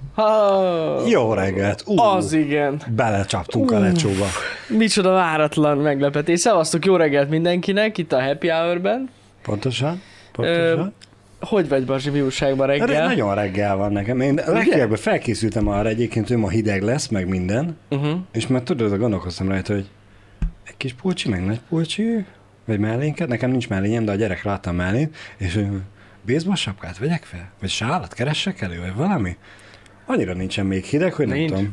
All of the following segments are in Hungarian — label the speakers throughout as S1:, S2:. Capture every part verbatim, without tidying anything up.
S1: Ha,
S2: Jó reggelt! Uh,
S1: az igen.
S2: Belecsaptunk uh, a lecsóba.
S1: Micsoda váratlan meglepetés. Szevasztok, jó reggelt mindenkinek itt a Happy Hour-ben.
S2: Pontosan? Pontosan? Ö,
S1: hogy vagy, Bazsi, mi újságban reggel?
S2: De nagyon reggel van nekem. Én legfeljebb felkészültem arra egyébként, hogy ma hideg lesz, meg minden. Uh-huh. És már tudod, gondolkoztam rajta, hogy egy kis pulcsi, meg nagy pulcsi, vagy mellénket. Nekem nincs mellényem, de a gyerek láttam mellén. És hogy baseball sapkát vegyek fel? Vagy sálat keressek elő, vagy valami? Annyira nincsen még hideg, hogy nem Nincs. tudom.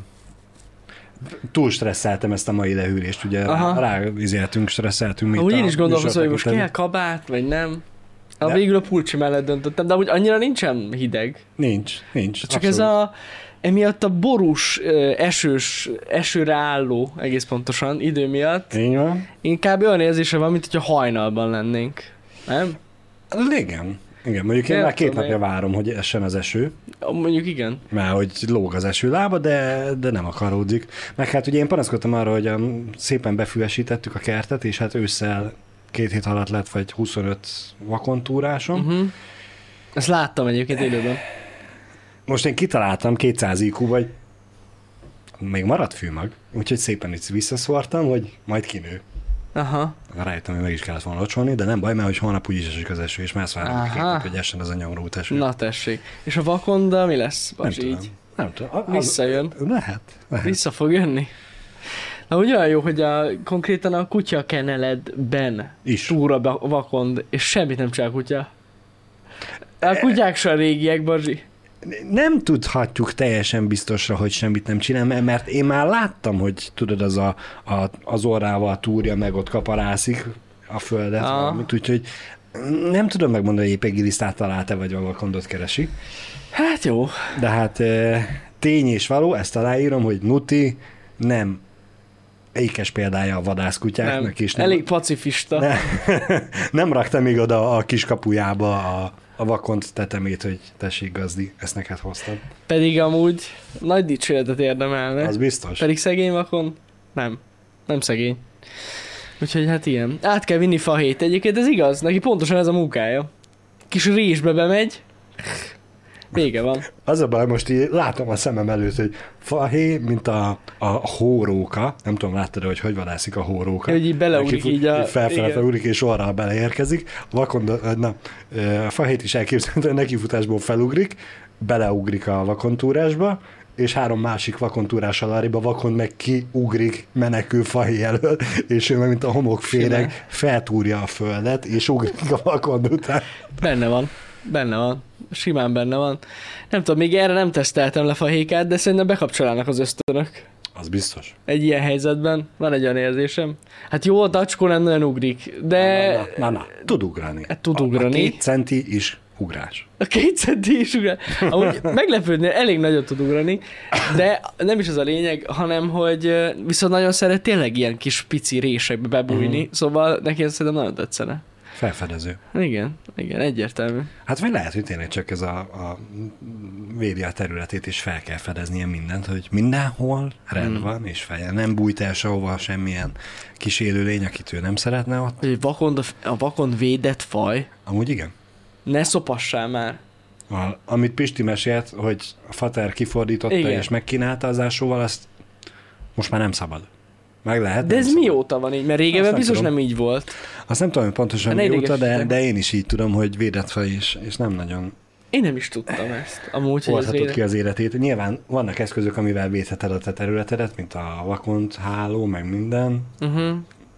S2: Túl stresszeltem ezt a mai lehűlést, ugye ráizéltünk, stresszeltünk.
S1: Úgy én is gondolkozom, hogy most kell kabát, vagy nem. De? Végül a pulcsi mellett döntöttem, de úgy annyira nincsen hideg.
S2: Nincs, nincs.
S1: Csak
S2: abszolút.
S1: Ez a, emiatt a borús, esős, esőre álló, egész pontosan, idő miatt.
S2: Így van.
S1: Inkább olyan érzése van, mint hogyha hajnalban lennénk. Nem?
S2: Igen. Igen, mondjuk én már két napja várom, hogy essen az eső.
S1: Mondjuk igen.
S2: Mert hogy lóg az eső lába, de, de nem akaródzik. Meg hát ugye én panaszkodtam arra, hogy szépen befüvesítettük a kertet, és hát ősszel két hét alatt lett vagy huszonöt vakontúrásom. Uh-huh.
S1: Ezt láttam egyébként élőben.
S2: Most én kitaláltam kétszáz í kú, vagy még maradt fűmag, úgyhogy szépen itt visszaszórtam, hogy majd kinő.
S1: Aha.
S2: Rájöttem, hogy meg is kellett volna locsolni, de nem baj, mert hogy holnap úgyis esik az eső, és már ezt várom, hogy essen az a nyomorult eső.
S1: Na tessék. És a vakonda mi lesz? Bas,
S2: nem
S1: így?
S2: tudom. Nem tudom. Az,
S1: Visszajön.
S2: Lehet, lehet.
S1: Vissza fog jönni. Na úgy olyan jó, hogy a, konkrétan a kutya keneledben is túr a vakond, és semmit nem csinál a kutya. A kutyák se a régiek, Bazsi.
S2: Nem tudhatjuk teljesen biztosra, hogy semmit nem csinál, mert én már láttam, hogy tudod, az a, a, az orrával túrja, meg ott kaparászik a földet, ah. valamit, úgyhogy nem tudom megmondani, hogy épp egy gilisztát talált-e, vagy a vakondot keresi.
S1: Hát jó.
S2: De hát tény és való, ezt aláírom, hogy Nuti nem ékes példája a vadászkutyáknak.
S1: Nem, elég pacifista.
S2: Nem, nem rakta még oda a kiskapujába a a vakond tetemét, hogy tessék gazdi, ezt neked hoztam.
S1: Pedig amúgy nagy dicséretet érdemelne.
S2: Az biztos.
S1: Pedig szegény vakond? Nem. Nem szegény. Úgyhogy hát ilyen. Át kell vinni fahét. Egyébként ez igaz, neki pontosan ez a munkája. Kis résbe bemegy, vége van.
S2: Az a baj, most így látom a szemem előtt, hogy fahé, mint a, a hóróka, nem tudom, láttad, hogy hogy vadászik a hóróka.
S1: Hogy így beleugrik így a...
S2: Felfelé ugrik, és orral beleérkezik. Vakond, na, a fahét is elképzelhető, hogy nekifutásból felugrik, beleugrik a vakontúrásba, és három másik vakontúrás aláriba vakond meg kiugrik menekül fahé elől, és ő meg, mint a homokféreg, feltúrja a földet, és ugrik a vakond után.
S1: Benne van. Benne van. Simán benne van. Nem tudom, még erre nem teszteltem le fahékát, de szerintem bekapcsolálnak az ösztönök.
S2: Az biztos.
S1: Egy ilyen helyzetben. Van egy olyan érzésem. Hát jó, a tacskó nem nagyon ugrik, de...
S2: Na, na, na, na. Tud ugrani.
S1: Hát tud ugrani.
S2: A, a két centi is ugrás.
S1: A két centi is ugrás. Amúgy meglepődnél, elég nagyot tud ugrani, de nem is az a lényeg, hanem, hogy viszont nagyon szeret tényleg ilyen kis pici résekbe bebújni, uh-huh. Szóval neki ezt szerintem nagyon tetszene.
S2: Felfedező.
S1: Igen, igen, egyértelmű.
S2: Hát vagy lehet, hogy tényleg csak ez a, a védi a területét, és fel kell fedeznie mindent, hogy mindenhol rend hmm. van, és feje. Nem bújt el sehova semmilyen kis élőlény, akit ő nem szeretne ott.
S1: Hogy vakond, a vakond védett faj.
S2: Amúgy igen.
S1: Ne szopassál már.
S2: A, amit Pisti mesélt, hogy a fater kifordította, igen. És megkínálta az ásóval, azt most már nem szabad. Meg lehet.
S1: De ez
S2: szabad.
S1: Mióta van így? Mert régebben biztos tudom. Nem így volt.
S2: Azt nem tudom pontosan mióta, de, de én is így tudom, hogy védett faj is, és nem nagyon...
S1: Én nem is tudtam ezt. Amúgy, hogy
S2: hozhatod védett... ki az életét. Nyilván vannak eszközök, amivel védheted a te területedet, mint a vakond, háló, meg minden. Uh-huh.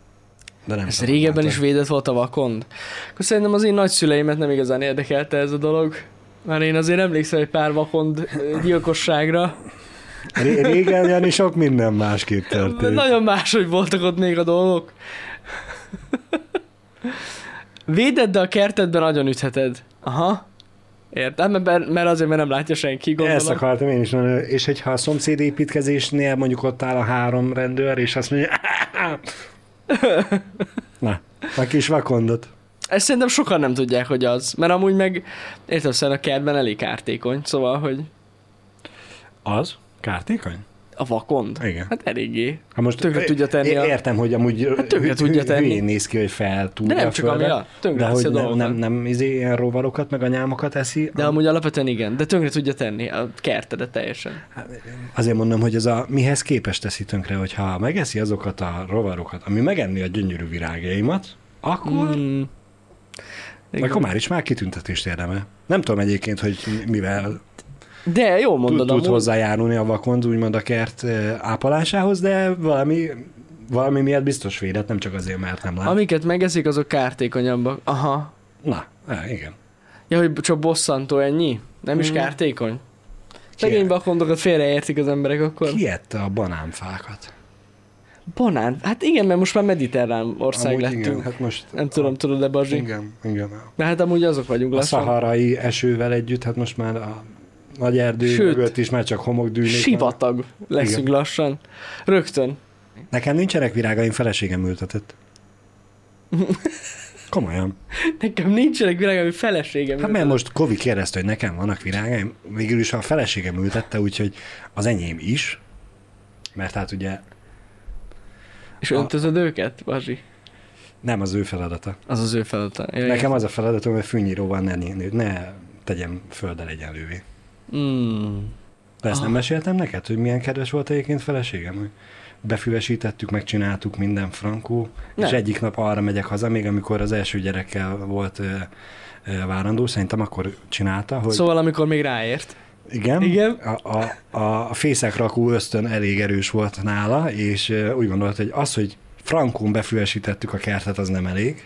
S2: De nem
S1: ez régebben látom. Is védett volt a vakond. Akkor szerintem az én nagyszüleimet nem igazán érdekelte ez a dolog. Már én azért emlékszem egy pár vakond gyilkosságra.
S2: Régen Jani sok minden másképp történt.
S1: Nagyon máshogy voltak ott még a dolgok. Véded, de a kertedben nagyon ütheted. Aha. Értem, mert, mert azért, mert nem látja senki, gondolom.
S2: Ezt akartam én is mondani. És hogyha a szomszéd építkezésnél mondjuk ott áll a három rendőr, és azt mondja, na, a kis vakondot.
S1: Ezt szerintem sokan nem tudják, hogy az. Mert amúgy meg, értem, szerint a kertben elég kártékony, szóval, hogy...
S2: Az? Kártékony?
S1: A vakond?
S2: Igen.
S1: Hát eléggé.
S2: Ha most
S1: Tönkre tudja tenni a...
S2: Értem, hogy amúgy
S1: Hát tönkre tudja tenni.
S2: hülyén néz ki, hogy fel túl
S1: De nem
S2: a
S1: csak
S2: földre,
S1: amiatt, tönkre
S2: de
S1: teszi
S2: hogy
S1: a
S2: nem,
S1: dolgokat.
S2: nem, nem izé, ilyen rovarokat, meg a nyámokat eszi.
S1: De amúgy alapvetően igen, de tönkre tudja tenni a kertedet teljesen.
S2: Azért mondom, hogy ez a mihez képes teszi tönkre, hogyha megeszi azokat a rovarokat, ami megenni a gyönyörű virágjaimat, akkor,
S1: Mm. Igen.
S2: akkor már is már kitüntetést érdemel. Nem tudom egyébként, hogy mivel
S1: De jól
S2: tud,
S1: mondod,
S2: tud
S1: amúgy.
S2: hozzájárulni a vakond, úgymond a kert eh, ápolásához, de valami, valami miatt biztos védett, nem csak azért, mert nem lát.
S1: Amiket megeszik, azok kártékonyabbak. Aha.
S2: Na, eh, igen.
S1: Ja, hogy csak bosszantó ennyi? Nem is
S2: Mm.
S1: kártékony? Szegény vakondokat félreértik az emberek akkor.
S2: Ki ette a banánfákat?
S1: Banán? Hát igen, mert most már mediterrán ország
S2: Amúgy
S1: lettünk.
S2: igen, hát most...
S1: Nem tudom, tudod-e, Bazsi?
S2: Igen, igen.
S1: De hát amúgy azok vagyunk
S2: A
S1: lassan.
S2: szaharai esővel együtt, hát most már a nagy erdő
S1: Sőt,
S2: mögött is már csak homokdűnék. van.
S1: Sivatag leszünk
S2: Igen.
S1: lassan. Rögtön.
S2: Nekem nincsenek virágaim, feleségem ültetett. Komolyan.
S1: Nekem nincsenek virág, ami feleségem.
S2: Hát mert most Kovi kérdezte, hogy nekem vannak virágaim, végül is a feleségem ültette, úgyhogy az enyém is, mert hát ugye
S1: És öntözöd őket, Bazsi?
S2: nem az ő feladata.
S1: Az az ő feladata. Ja,
S2: Nekem az a feladatom, hogy fűnyíróval ne, ne tegyem földdel egyenlővé.
S1: Mm.
S2: De ezt
S1: Ah.
S2: nem meséltem neked, hogy milyen kedves volt egyébként feleségem, hogy befüvesítettük, megcsináltuk minden frankó,
S1: Nem.
S2: és egyik nap arra megyek haza, még amikor az első gyerekkel volt ö, ö, várandó, szerintem akkor csinálta, hogy
S1: Szóval amikor még ráért.
S2: igen,
S1: Igen.
S2: A, a, a fészekrakó ösztön elég erős volt nála, és ö, úgy gondolt, hogy az, hogy frankón befüvesítettük a kertet, az nem elég,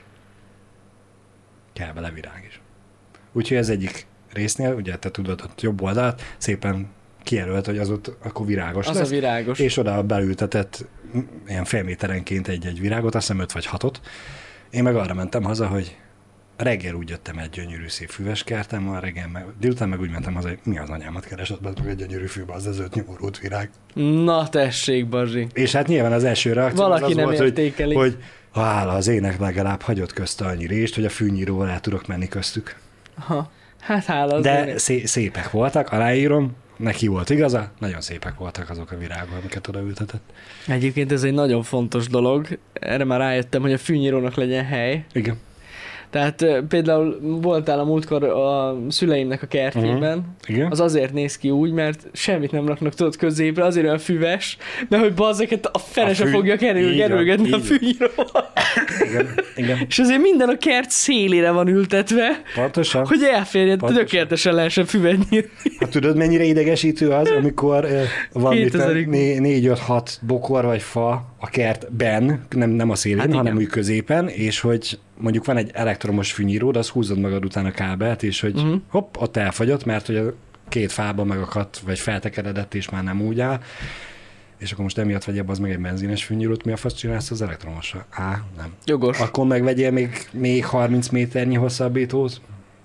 S2: kell bele virág is. Úgyhogy ez egyik résznél, ugye te tudod, ott jobb oldalt, szépen kijelölt, hogy az ott akkor virágos
S1: Az
S2: lesz,
S1: a virágos.
S2: és oda beültetett mm, ilyen fél méterenként egy-egy virágot, azt hiszem öt vagy hatot. Én meg arra mentem haza, hogy reggel úgy jöttem egy gyönyörű szép füves kertem, a reggel meg, délután meg úgy mentem haza, hogy mi az anyámat keresett, be egy gyönyörű fűbe, az öt nyomorult virág.
S1: Na tessék, Bazsi.
S2: És hát nyilván az első reakció
S1: Valaki
S2: az, az
S1: nem
S2: volt, hogy,
S1: értékeli.
S2: hogy hála az ének legalább hagyott közte annyi rést, hogy a fűnyíróval el tudok menni köztük.
S1: Aha. Hát hála az
S2: De
S1: ének.
S2: szé- szépek voltak, aláírom, neki volt igaza, nagyon szépek voltak azok a virágok, amiket odaültetett.
S1: Egyébként ez egy nagyon fontos dolog. Erre már rájöttem, hogy a fűnyírónak legyen hely.
S2: Igen.
S1: Tehát ö, például voltál a múltkor a szüleimnek a kertjében, uh-huh.
S2: Igen.
S1: az azért néz ki úgy, mert semmit nem raknak tudod középre, azért olyan füves, de hogy bazzeket a fene
S2: A
S1: se
S2: fű-
S1: fogja kerül,
S2: így van,
S1: kerülgetni a
S2: így.
S1: fűnyíróval.
S2: Igen. Igen.
S1: És azért minden a kert szélére van ültetve,
S2: Pontosan.
S1: hogy elférjen,
S2: Pontosan.
S1: tökéletesen lehessen füvet nyírni.
S2: Hát tudod, mennyire idegesítő az, amikor uh, van itt
S1: kétezerig.
S2: né- négy, öt, hat bokor vagy fa a kertben, nem, nem a szélén,
S1: Hát
S2: hát hanem
S1: igen.
S2: úgy középen, és hogy mondjuk van egy elektromos fűnyíród, az húzod magad után a kábelt, és hogy
S1: Mhm.
S2: uh-huh. hopp, ott elfagyott, mert hogy a két fába megakadt, vagy feltekeredett, és már nem úgy áll. És akkor most emiatt vegyél az meg egy benzines fűnyírót, mi a fasz csinálsz az elektromosra? Á, nem.
S1: Jogos.
S2: Akkor megvegyél még, még harminc méternyi hosszabbítót?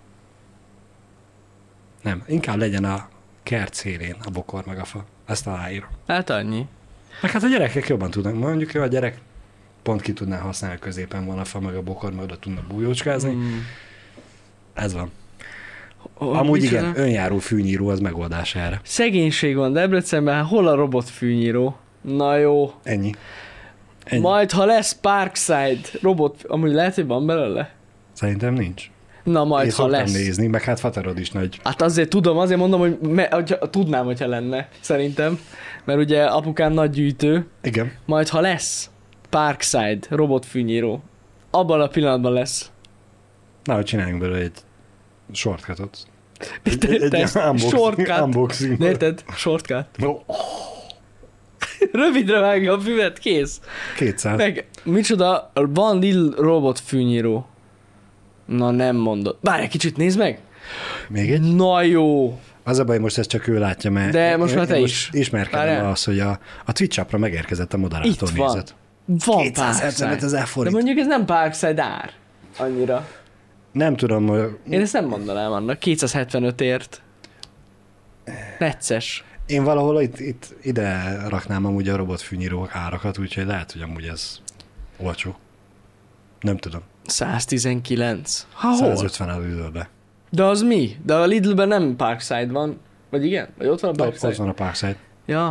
S2: Nem, inkább legyen a kert szélén a bokor meg a fa. Ezt aláírom.
S1: Hát annyi.
S2: Meg hát a gyerekek jobban tudnak. Mondjuk jó, a gyerek pont ki tudná használni, középen van a fa meg a bokor, meg oda tudnak bújócskázni.
S1: Mm.
S2: Ez van.
S1: Oh,
S2: Amúgy
S1: micsoda?
S2: igen, önjáró fűnyíró az megoldás erre.
S1: Szegénység van Debrecenben, hát hol a robotfűnyíró? Na jó.
S2: Ennyi. Ennyi.
S1: Majd, ha lesz Parkside robot, amúgy lehet, hogy van belőle?
S2: Szerintem nincs.
S1: Na majd,
S2: Én
S1: ha
S2: szoktam
S1: lesz.
S2: nézni, meg hát Faterod is nagy.
S1: Hát azért tudom, azért mondom, hogy me, hogyha, tudnám, hogyha lenne, szerintem. Mert ugye apukám nagy gyűjtő.
S2: Igen.
S1: Majd, ha lesz Parkside robotfűnyíró, abban a pillanatban lesz.
S2: Na, hogy csináljunk belőle egy shortcutot.
S1: Mit érted? Shortcut.
S2: Unboxing.
S1: De érted? Shortcut.
S2: No,
S1: Rövidre vágja a füvet, kész.
S2: kétszáz.
S1: Meg, micsoda, van Lil robot fűnyíró. Na nem mondod. Várj egy kicsit, nézd meg!
S2: Még egy?
S1: Na jó!
S2: Az a baj, most ezt csak ő látja, mert
S1: De most
S2: én-
S1: már te
S2: én
S1: is.
S2: ismerkedem
S1: Várjál.
S2: az, hogy a, a Twitch appra megérkezett a moderátor
S1: Itt van.
S2: nézet.
S1: Van
S2: kétszázhetvenöt
S1: Parkside.
S2: ezer
S1: De
S2: forint.
S1: mondjuk ez nem Parkside ár. Annyira.
S2: Nem tudom, hogy
S1: Én ezt nem mondanám annak. kétszázhetvenötért. Necces.
S2: én valahol itt, itt ide raknám amúgy a robotfűnyíró árakat, úgyhogy lehet, hogy amúgy ez olcsó. Nem tudom.
S1: száztizenkilenc. Ha hol?
S2: százötven a Lidlbe.
S1: De az mi? De a Lidlben nem Parkside van. Vagy igen? Vagy ott van a
S2: De ott
S1: Parkside?
S2: ott van a Parkside.
S1: Ja.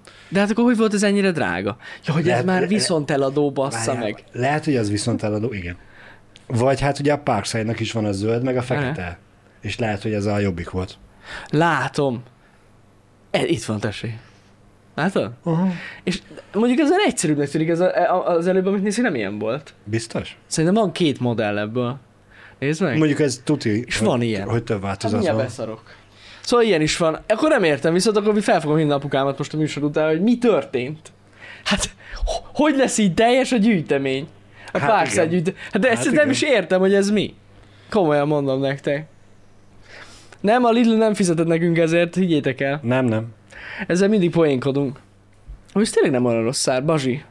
S1: De hát akkor hogy volt ez ennyire drága? Ja, hogy
S2: Lehet-
S1: ez már
S2: le-
S1: viszonteladó, bassza
S2: Várjál,
S1: meg.
S2: Lehet, hogy az viszont eladó, igen. Vagy hát ugye a Parkside-nak is van a zöld, meg a fekete. És lehet, hogy ez a jobbik volt.
S1: Látom. E, itt van, tessék. Látod?
S2: Uh-huh.
S1: És mondjuk ez egyszerűbbnek tűnik, ez a, a- az előbb, amit nézni, nem ilyen volt.
S2: Biztos?
S1: Szerintem van két modell ebből. Nézd meg.
S2: Mondjuk ez tuti,
S1: És
S2: hogy,
S1: van ilyen.
S2: hogy több
S1: Hát
S2: változat
S1: mindjárt
S2: van.
S1: beszarok. Szóval ilyen is van. Akkor nem értem, viszont akkor mi felfogom minden apukámat most a műsor után, hogy mi történt. Hát, ho- hogy lesz így teljes a gyűjtemény? A
S2: Hát
S1: Parkside
S2: igen.
S1: gyűjtemény. Hát de ezt
S2: Hát
S1: nem
S2: igen.
S1: is értem, hogy ez mi. Komolyan mondom nektek. Nem, a Lidl nem fizetett nekünk ezért, higgyétek el.
S2: Nem, nem.
S1: Ezzel mindig poénkodunk. Hogy ez tényleg nem olyan rossz szár, Bazsi.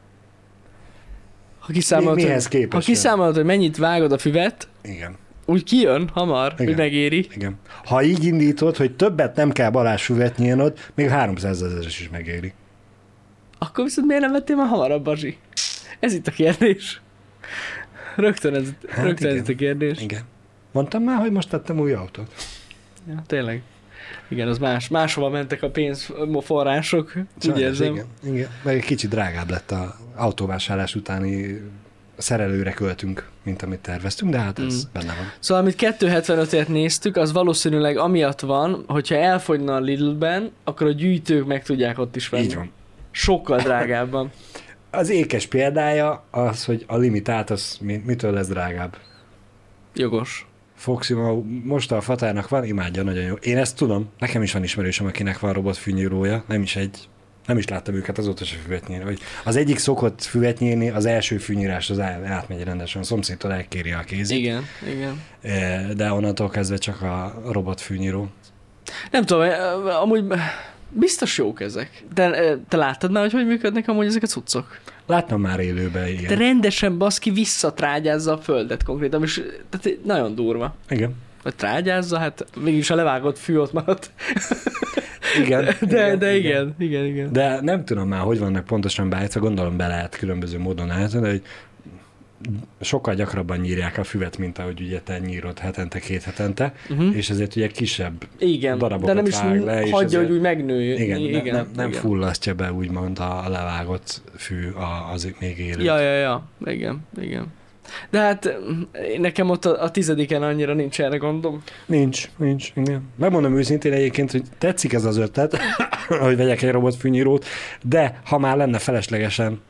S1: Ha kiszámolod,
S2: Mi- mihez
S1: hogy,
S2: képest
S1: ha kiszámolod, hogy mennyit vágod a füvet,
S2: Igen.
S1: úgy kijön hamar,
S2: Igen.
S1: hogy megéri.
S2: Igen. Ha így indítod, hogy többet nem kell Balázs-füvet nyílnod, még háromszázezeres is megéri.
S1: Akkor viszont miért nem vettél már hamarabb, Bazsi? Ez itt a kérdés. Rögtön ez,
S2: Hát
S1: rögtön ez
S2: igen.
S1: itt a kérdés.
S2: Igen. Mondtam már, hogy most tettem új autót.
S1: Ja, tényleg. Igen, az más. Máshova mentek a pénzforrások, úgy
S2: Sajnos,
S1: érzem.
S2: Igen, igen. Meg egy kicsit drágább lett a autóvásárlás utáni szerelőre költünk, mint amit terveztünk, de hát ez
S1: Mm.
S2: benne van.
S1: Szóval, amit kettőszázhetvenötért néztük, az valószínűleg amiatt van, hogyha elfogyna a Lidlben, akkor a gyűjtők meg tudják ott is venni.
S2: Így van.
S1: Sokkal drágábban.
S2: Az ékes példája az, hogy a limitált, az mi- mitől lesz drágább.
S1: Jogos.
S2: Foxy ma most a fatárnak van, imádja, nagyon jó. Én ezt tudom, nekem is van ismerősöm, akinek van robotfűnyírója, nem is egy, nem is láttam őket azóta se füvet nyírni. Hogy az egyik szokott füvet nyírni, az első fűnyírás az á- átmegy rendesen, a szomszédtól elkéri a kézét,
S1: Igen, igen.
S2: Eh, de onnantól kezdve csak a robotfűnyíró.
S1: Nem tudom, eh, amúgy biztos jók ezek. De eh, te láttad már, hogy hogy működnek amúgy ezek a cuccok?
S2: Láttam már élőben
S1: De
S2: ilyen.
S1: rendesen baszki visszatrágyázza a földet konkrétan, és tehát nagyon durva.
S2: Igen.
S1: Vagy trágyázza, hát mégis a levágott fű ott maradt.
S2: Igen.
S1: De, de igen, igen, igen.
S2: De nem tudom már, hogy vannak pontosan beállítva, gondolom be lehet különböző módon állítani, de hogy sokkal gyakrabban nyírják a füvet, mint ahogy ugye te nyírod hetente, két hetente,
S1: Uh-huh.
S2: és ezért ugye kisebb
S1: Igen,
S2: darabokat
S1: de nem is
S2: vág le, és
S1: hagyja,
S2: ezért-
S1: hogy úgy megnőjön.
S2: Igen,
S1: igen,
S2: igen, nem, nem
S1: igen.
S2: fullasztja be úgymond a levágott fű a- az még élő.
S1: Ja, ja, ja, igen, igen. De hát nekem ott a, a tizediken annyira nincs erre gondom.
S2: Nincs, nincs, igen. Megmondom őszintén egyébként, hogy tetszik ez az ötlet, hogy vegyek egy robotfűnyírót, de ha már lenne feleslegesen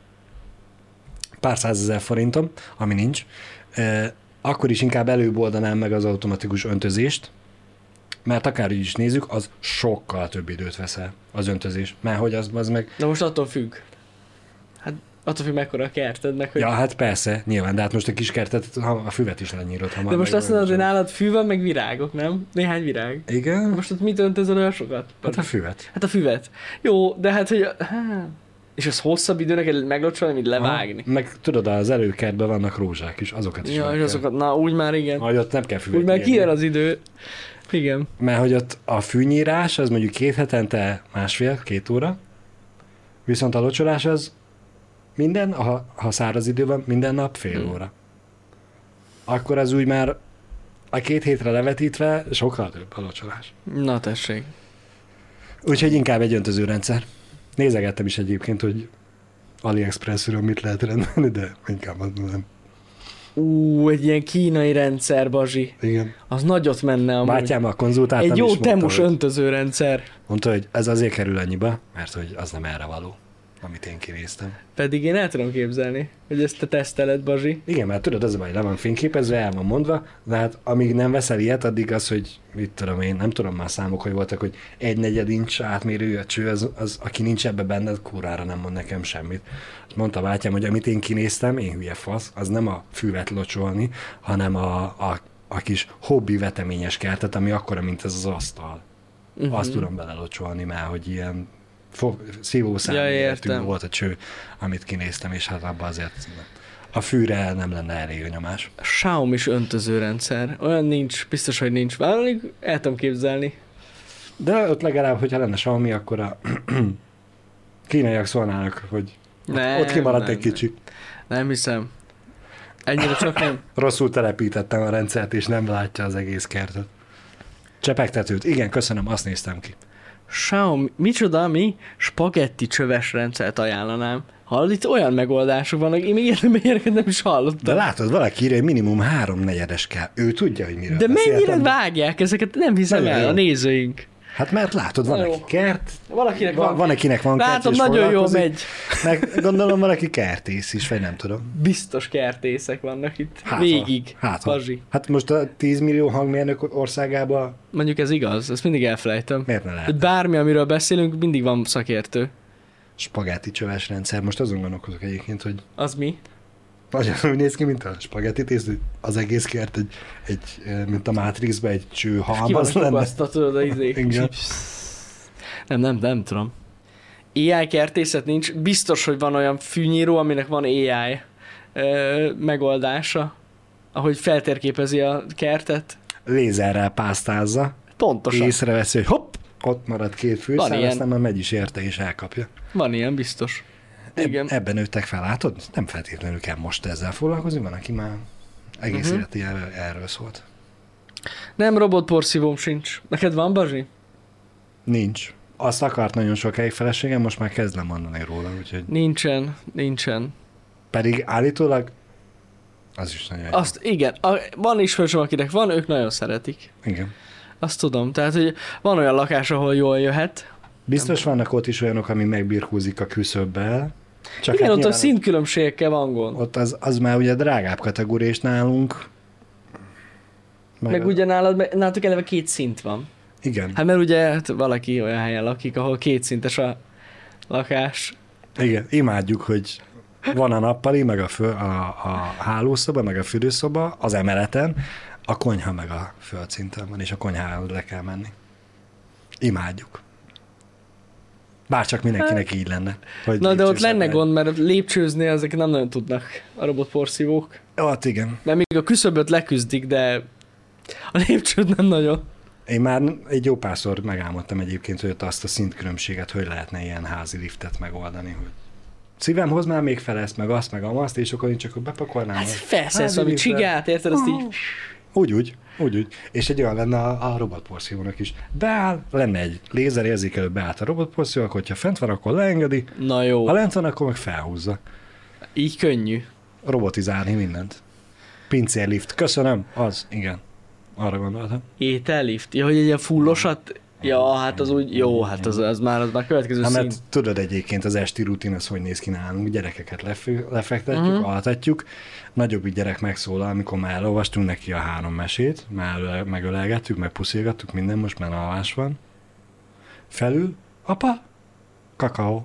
S2: pár százezer forintom, ami nincs, eh, akkor is inkább előbb oldanám meg az automatikus öntözést, mert akárhogy is nézzük, az sokkal több időt vesz el az öntözés. Mert hogy az, az meg...
S1: Na most attól függ. Hát attól függ, mekkora a kerted, meg hogy...
S2: Ja, hát persze, nyilván, de hát most a kis kertet, ha a füvet is lenyírod. Ha
S1: De
S2: már
S1: most
S2: meg-
S1: azt mondod, hogy nálad fű van, meg virágok, nem? Néhány virág.
S2: Igen?
S1: Most ott mit öntözöl olyan sokat?
S2: Hát a füvet.
S1: Hát a füvet. Jó, de hát, hogy... Hát. És az hosszabb időnek kell meglocsolni, mint levágni.
S2: Aha. Meg tudod, az előkertben vannak rózsák is, azokat is
S1: Ja,
S2: meg
S1: és
S2: kell.
S1: azokat, na úgy már igen.
S2: Hogy ott nem kell füvet
S1: Úgy már
S2: nyírni.
S1: kijön az idő. Igen.
S2: Mert hogy ott a fűnyírás, az mondjuk két hetente másfél, két óra, viszont a locsolás az minden, ha, ha száraz idő van, minden nap fél
S1: Hmm.
S2: óra. Akkor az úgy már a két hétre levetítve sokkal több a locsolás.
S1: Na tessék.
S2: Úgyhogy inkább egy öntözőrendszer. Nézegettem is egyébként, hogy AliExpressről mit lehet rendelni, de inkább az nem.
S1: Ú, egy ilyen kínai rendszer, Bazsi.
S2: Igen.
S1: Az nagyot menne amúgy.
S2: Bátyámmal konzultáltam,
S1: Egy jó
S2: és mondta,
S1: temus
S2: hogy,
S1: öntözőrendszer.
S2: mondta, hogy ez azért kerül annyiba, mert hogy az nem erre való, amit én kinéztem.
S1: Pedig én el tudom képzelni, hogy ezt te teszteled, Bazsi.
S2: Igen, mert tudod, az a baj, le van fényképezve, el van mondva, de hát amíg nem veszel ilyet, addig az, hogy mit tudom én, nem tudom már számok, hogy voltak, hogy egy negyed inch átmérő a cső, az, az, aki nincs ebbe benne, kurvára nem mond nekem semmit. Mondta bátyám, hogy amit én kinéztem, én hülye fasz, az nem a füvet locsolni, hanem a, a, a kis hobbi veteményes kertet, ami akkora, mint ez az asztal.
S1: Uh-huh.
S2: Azt tudom belelocsolni már, hogy ilyen fo- szívószám
S1: Ja,
S2: méretű
S1: értem.
S2: volt a cső, amit kinéztem, és hát abban azért a fűre nem lenne elég a nyomás.
S1: Xiaomi-s öntözőrendszer. Olyan nincs, biztos, hogy nincs. Már mondjuk el tudom képzelni.
S2: De ott legalább, hogyha lenne Xiaomi, akkor a kínaiak szólnának, hogy ott,
S1: Nem,
S2: ott kimaradt
S1: nem,
S2: egy kicsi.
S1: Nem hiszem. Ennyire csak nem.
S2: Rosszul telepítettem a rendszert, és nem látja az egész kertet. Csepegtetőt. Igen, köszönöm, azt néztem ki.
S1: Xiaomi, micsoda, mi? Spagetti csöves rendszert ajánlanám. Hallod, itt olyan megoldások vannak, én még ilyeneket nem is hallottam.
S2: De látod, valaki írja, hogy minimum háromnegyedes kell. Ő tudja, hogy miről
S1: De
S2: beszéltem.
S1: mennyire vágják ezeket? Nem hiszem
S2: Nagyon
S1: el,
S2: jó.
S1: a nézőink.
S2: Hát mert látod, van
S1: Nagyon
S2: aki kert,
S1: Valakinek
S2: van,
S1: van.
S2: van akinek van kert,
S1: Látom,
S2: és
S1: nagyon jól
S2: foglalkozik,
S1: megy.
S2: meg gondolom valaki kertész is, vagy nem tudom.
S1: Biztos kertészek vannak itt.
S2: Hát,
S1: Végig.
S2: Hát,
S1: Pazsi.
S2: hát most a tíz millió hangmérnök országában
S1: Mondjuk ez igaz, ezt mindig elfelejtem.
S2: miért ne lehet?
S1: Hogy bármi, amiről beszélünk, mindig van szakértő.
S2: Spagetti csöves rendszer. Most azon gondolkozok egyébként, hogy
S1: Az mi?
S2: nagyon úgy néz ki, mint a spagetti tészta, hogy az egész kert egy, egy, mint a Matrixban egy cső
S1: Ki van
S2: halmaz
S1: a
S2: lenne.
S1: kukaszta, tudod, a izék.
S2: Igen.
S1: Nem, nem, nem tudom. á i kertészet nincs. Biztos, hogy van olyan fűnyíró, aminek van á i ö, megoldása, ahogy feltérképezi a kertet.
S2: Lézerrel pásztázza,
S1: Pontosan.
S2: észreveszi, hogy hopp, ott marad két fűszál,
S1: ilyen.
S2: aztán már megy is érte és elkapja.
S1: Van ilyen, biztos. Igen.
S2: Eb- ebben nőttek fel, látod? Nem feltétlenül kell most ezzel foglalkozni, van, aki már egész
S1: Mhm.
S2: uh-huh. életi erről, erről szólt.
S1: Nem, robotporszívóm sincs. Neked van, Bazsi?
S2: Nincs. Azt akart nagyon sokáig feleségem, most már kezd lemondani róla, úgyhogy
S1: Nincsen, nincsen.
S2: pedig állítólag az is nagyon
S1: Azt, igen, a, van ismerősöm, akinek van, ők nagyon szeretik.
S2: jó. Igen.
S1: Azt tudom, tehát, hogy van olyan lakás, ahol jól jöhet.
S2: Biztos vannak ott is olyanok, ami megbirkózik a küszöbbel. Csak
S1: Igen,
S2: hát
S1: ott a
S2: nyilván
S1: szintkülönbségekkel van gond.
S2: ott az, az már ugye drágább kategória, és nálunk
S1: Meg, meg ugye nálad, meg- nálatok eleve két szint van.
S2: Igen,
S1: Hát mert ugye hát valaki olyan helyen lakik, ahol kétszintes a lakás.
S2: igen, imádjuk, hogy van a nappali, meg a, fő, a, a hálószoba, meg a fürdőszoba az emeleten, a konyha meg a földszinten van, és a konyhára le kell menni. Imádjuk. Bárcsak mindenkinek így lenne. Hogy
S1: Na de ott
S2: lépcsőszedben.
S1: lenne gond, mert lépcsőzni ezek nem nagyon tudnak a robotporszívók.
S2: Ott igen.
S1: Mert még a küszöböt leküzdik, de a lépcsőt nem nagyon.
S2: Én már egy jó párszor megálmodtam egyébként, hogy ott azt a szintkülönbséget, hogy lehetne ilyen házi liftet megoldani, hogy szívem, hoz már még fel ezt, meg azt, meg amazt, és akkor én csak bepakolnám.
S1: Hát
S2: a
S1: felszesz
S2: házi
S1: valami
S2: liftre.
S1: csigát, érted? Azt így...
S2: Úgy, úgy, úgy, úgy. És egy olyan lenne a, a robotporszívónak is. Beáll, lenne egy lézerérzékelő, beállt a robotporszívó, akkor hogyha fent van, akkor leengedi,
S1: Na jó,
S2: ha lent van, akkor meg felhúzza.
S1: így könnyű.
S2: Robotizálni mindent. Pincérlift, köszönöm, az, igen. Arra gondoltam.
S1: Étellift? Ja, hogy egy ilyen fullosat? Ja, hát az úgy, jó, hát az, az már, az már következő
S2: Hát,
S1: szint.
S2: mert tudod egyébként az esti rutin, az hogy néz ki nálunk, gyerekeket lefő, lefektetjük,
S1: Mhm.
S2: uh-huh. altatjuk, nagyobbik gyerek megszólal, amikor már elolvastunk neki a három mesét, már elő- megölelgettük, meg puszilgattuk, minden, most már alvás van. Felül, apa, kakaó.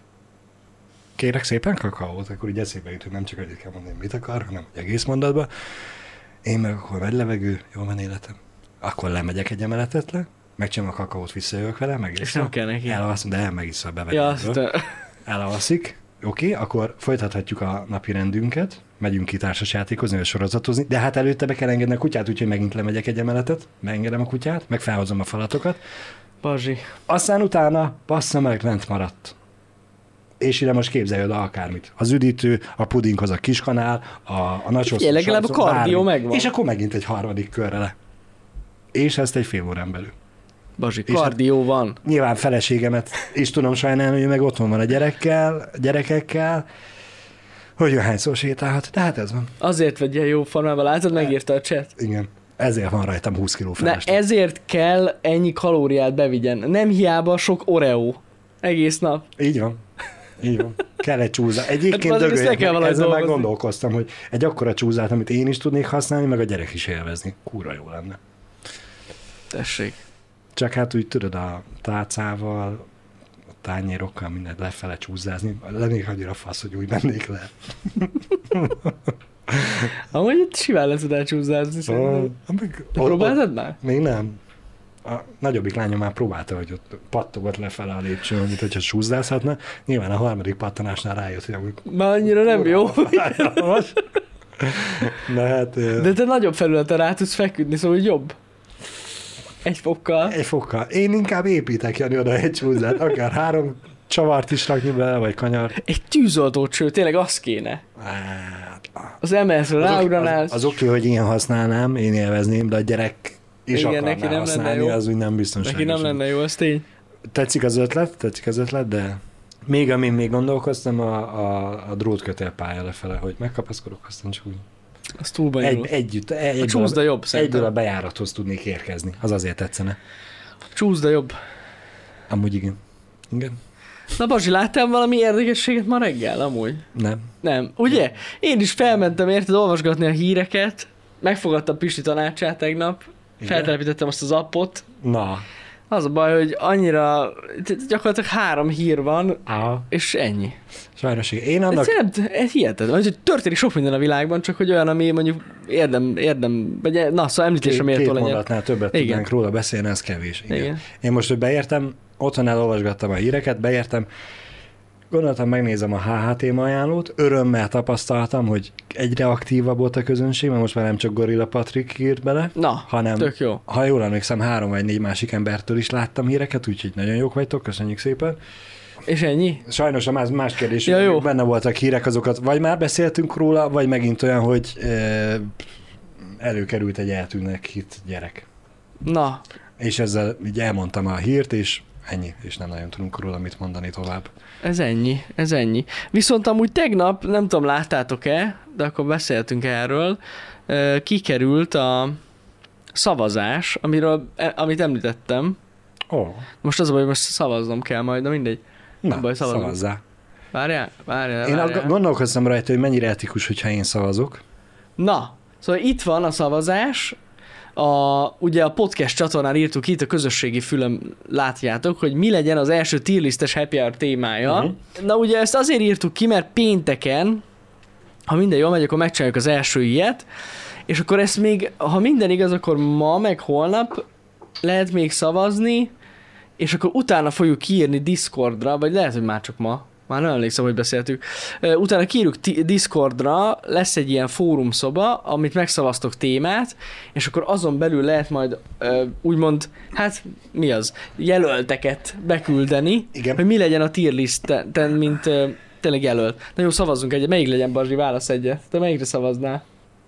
S2: Kérek szépen kakaót, akkor így eszébe jut, hogy nem csak egyet kell mondani, mit akar, hanem egy egész mondatba. Én meg akkor megy levegő, jó van életem. Akkor lemegyek egy emeletet le, megcsinálom a kakaót, visszajövök vele,
S1: És
S2: megiszom.
S1: nem kell neki.
S2: Elalszom, de megissza a
S1: Ja, azt,
S2: bevetésből. Elalszik. Oké, akkor folytathatjuk a napi rendünket, megyünk ki társasjátékozni, vagy sorozatozni, de hát előtte be kell engedni a kutyát, úgyhogy megint lemegyek egy emeletet, beengedem a kutyát, meg felhozom a falatokat,
S1: Bazsi.
S2: aztán utána bassza meg, lent maradt. És ide most képzelj oda akármit. Az üdítő, a pudinghoz a kiskanál, a, a nachos.
S1: Figyelj, legalább a
S2: salsa,
S1: kardió
S2: bármi.
S1: megvan.
S2: És akkor megint egy harmadik körre le. És ezt egy fél órán belül.
S1: Bazsi,
S2: És
S1: kardió van.
S2: Nyilván feleségemet is tudom sajnálni, hogy ő meg otthon van a gyerekkel, gyerekekkel, hogy ő hányszor sétálhat, de hát ez van.
S1: Azért vegyen jó formában, látod, megírta a chat.
S2: Igen. Ezért van rajtam húsz kiló
S1: Na
S2: felesleg.
S1: ezért kell ennyi kalóriát bevigyen. Nem hiába sok Oreo. Egész nap.
S2: Így van. Így van. Kell egy csúzá. Egyébként
S1: Hát azért ezt le
S2: dögöljek
S1: kell
S2: meg,
S1: valahogy
S2: ezzel már
S1: dolgozni.
S2: gondolkoztam, hogy egy akkora csúzát, amit én is tudnék használni, meg a gyerek is élvezni. Kurva jó lenne.
S1: Tessék.
S2: Csak hát úgy tudod, a tálcával, a tányérokkal mindent lefele csúzázni. Lennék annyira fasz, hogy úgy mennék le.
S1: Amúgy itt simán le tudál csúzázni, szerintem.
S2: Meg,
S1: Te próbáltad már?
S2: Még nem. A nagyobbik lányom már próbálta, hogy ott pattogott lefele a lépcsőn, mint hogyha súzzázhatna. Nyilván a harmadik pattanásnál rájött, hogy amúgy...
S1: Már annyira nem jó.
S2: De hát...
S1: De te nagyobb felületen rá tudsz feküdni, szóval hogy jobb. Egy fokkal.
S2: Egy fokkal. Én inkább építek, Jani, oda egy csúzzát. Akár három csavart is rakni bele, vagy kanyart.
S1: Egy tűzoltócső, tényleg az kéne.
S2: Hát,
S1: Az em es-re
S2: az,
S1: ráugranál.
S2: az, az oké, hogy én használnám, én élvezném, de a gyerek is
S1: Igen,
S2: akarná
S1: neki nem lenne
S2: használni,
S1: jó.
S2: az úgy nem biztonságos.
S1: Neki nem lenne jó, az tény.
S2: tetszik az ötlet, tetszik az ötlet, de még amin még gondolkoztam, a, a, a drótkötél pálya lefele, hogy megkapaszkodok, aztán csak úgy.
S1: Az túl bonyolult.
S2: Egy, együtt, egy,
S1: A csúszda jobb, szerintem.
S2: egyből a bejárathoz tudnék érkezni. Az azért tetszene.
S1: Csúszda jobb.
S2: Amúgy igen. Igen.
S1: Na Bazsi, láttál valami érdekességet ma reggel amúgy?
S2: Nem.
S1: Nem. Ugye? Én is felmentem, érted, olvasgatni a híreket, megfogadtam Pisti tanácsát tegnap,
S2: Igen.
S1: feltelepítettem azt az appot.
S2: Na.
S1: Az a baj, hogy annyira, gyakorlatilag három hír van,
S2: Á.
S1: és ennyi.
S2: Sajnos igen. Én annak...
S1: Ez, nem, ez hihetetlen, hogy történik sok minden a világban, csak hogy olyan, ami mondjuk érdem, érdem vagy na, szóval említésre méltó
S2: Két
S1: legyen.
S2: mondatnál többet
S1: Igen.
S2: tudnánk róla beszélni, ez kevés. Igen.
S1: Igen.
S2: Én most, hogy beértem, otthon elolvasgattam a híreket, beértem, gondoltam, megnézem a há há téma ajánlót, örömmel tapasztaltam, hogy egyre aktívabb volt a közönség, mert most már nem csak Gorilla Patrik írt bele,
S1: Na,
S2: hanem,
S1: tök jó.
S2: ha jól emlékszem, három vagy négy másik embertől is láttam híreket, úgyhogy nagyon jók vagytok, köszönjük szépen.
S1: És ennyi?
S2: Sajnos a más, más kérdés,
S1: Ja, jó.
S2: hogy benne voltak hírek, azokat vagy már beszéltünk róla, vagy megint olyan, hogy e, előkerült egy eltűnnek hit gyerek.
S1: Na,
S2: És ezzel így elmondtam a hírt, és ennyi, és nem nagyon tudunk róla mit mondani tovább.
S1: ez ennyi, ez ennyi. Viszont amúgy tegnap, nem tudom, láttátok-e, de akkor beszéltünk erről, ö, kikerült a szavazás, amiről, e- amit említettem.
S2: Ó, oh.
S1: Most az a baj, hogy most szavaznom kell majd, de mindegy.
S2: Na,
S1: Nem baj, szavazunk.
S2: szavazzá.
S1: Várjál, várjál,
S2: Én
S1: várjál.
S2: a- gondolkoztam rajta, hogy mennyire etikus, hogyha én szavazok.
S1: Na, szóval itt van a szavazás, a, ugye a podcast csatornán írtuk itt, a közösségi fülön látjátok, hogy mi legyen az első tierlistes happy hour témája.
S2: Mhm.
S1: Uh-huh. Na ugye ezt azért írtuk ki, mert pénteken, ha minden jól megy, akkor megcsináljuk az első ilyet, és akkor ezt még, ha minden igaz, akkor ma, meg holnap lehet még szavazni, és akkor utána fogjuk kiírni Discordra, vagy lehet, hogy már csak ma, már nem emlékszem, hogy beszéltük. Ö, Utána kiírjuk ti- Discordra, lesz egy ilyen fórumszoba, amit megszavaztok témát, és akkor azon belül lehet majd ö, úgymond, hát mi az, jelölteket beküldeni,
S2: Igen.
S1: hogy mi legyen a tier listen, mint ö, tényleg jelölt. Na jó, szavazzunk egyet. Melyik legyen, Bazsi? Válasz egyet. Te melyikre szavaznál?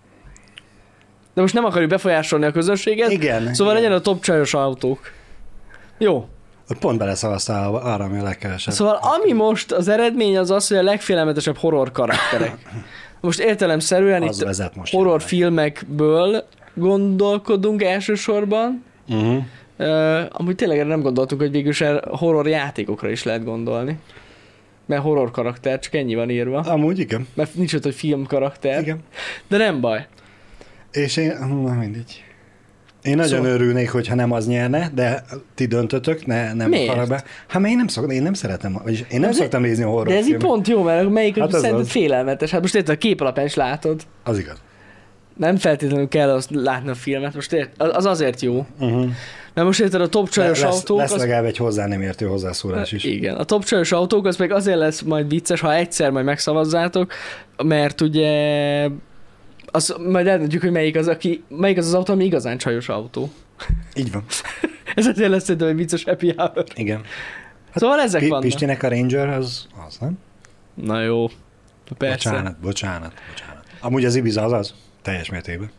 S1: De most nem akarjuk befolyásolni a közönséget,
S2: Igen.
S1: szóval
S2: igen.
S1: legyen a top csajos autók. Jó.
S2: Pont beleszavaztál arra, ami a legkevesebb.
S1: Szóval ami most az eredmény az az, hogy a legfélelmetesebb horror karakterek. Most értelemszerűen
S2: Az
S1: itt
S2: vezet most
S1: horror
S2: jelenleg.
S1: filmekből gondolkodunk elsősorban.
S2: Uh-huh.
S1: Uh, amúgy tényleg erre nem gondoltunk, hogy végül is horror játékokra is lehet gondolni. Mert horror karakter, csak ennyi van írva.
S2: Amúgy igen.
S1: Mert nincs ott, hogy film karakter.
S2: Igen.
S1: De nem baj.
S2: És én, na mindegy. Én nagyon
S1: Szóval-
S2: örülnék, hogyha nem az nyerne, de ti döntötök, ne, nem
S1: Miért?
S2: akarok be. Hát mert én nem, szok, én nem szeretem, vagyis én nem
S1: Ez
S2: szoktam nézni a
S1: De ez így
S2: horrorfilmet.
S1: pont jó, mert melyik
S2: Hát
S1: hát
S2: az
S1: szerinted
S2: az.
S1: félelmetes. Hát most érted, a kép alapján is látod.
S2: Az igaz.
S1: Nem feltétlenül kell azt látni a filmet, most ért, az azért jó.
S2: Uh-huh.
S1: Mert most érted, a top csajos
S2: lesz,
S1: autók...
S2: lesz
S1: az-
S2: legalább egy hozzá nem értő hozzászólás is.
S1: Igen, a top csajos autók az meg azért lesz majd vicces, ha egyszer majd megszavazzátok, mert ugye az, majd eldöntjük, hogy melyik az, aki, melyik az az autó, ami igazán csajos autó.
S2: Így van.
S1: Ez azért lesz szerintem egy vicces happy hour.
S2: Igen.
S1: Szóval ezek
S2: Pi-
S1: vannak.
S2: Pistinek a Ranger az, az nem?
S1: Na jó, persze.
S2: Bocsánat, bocsánat, bocsánat. Amúgy az Ibiza az az? Teljes mértékben.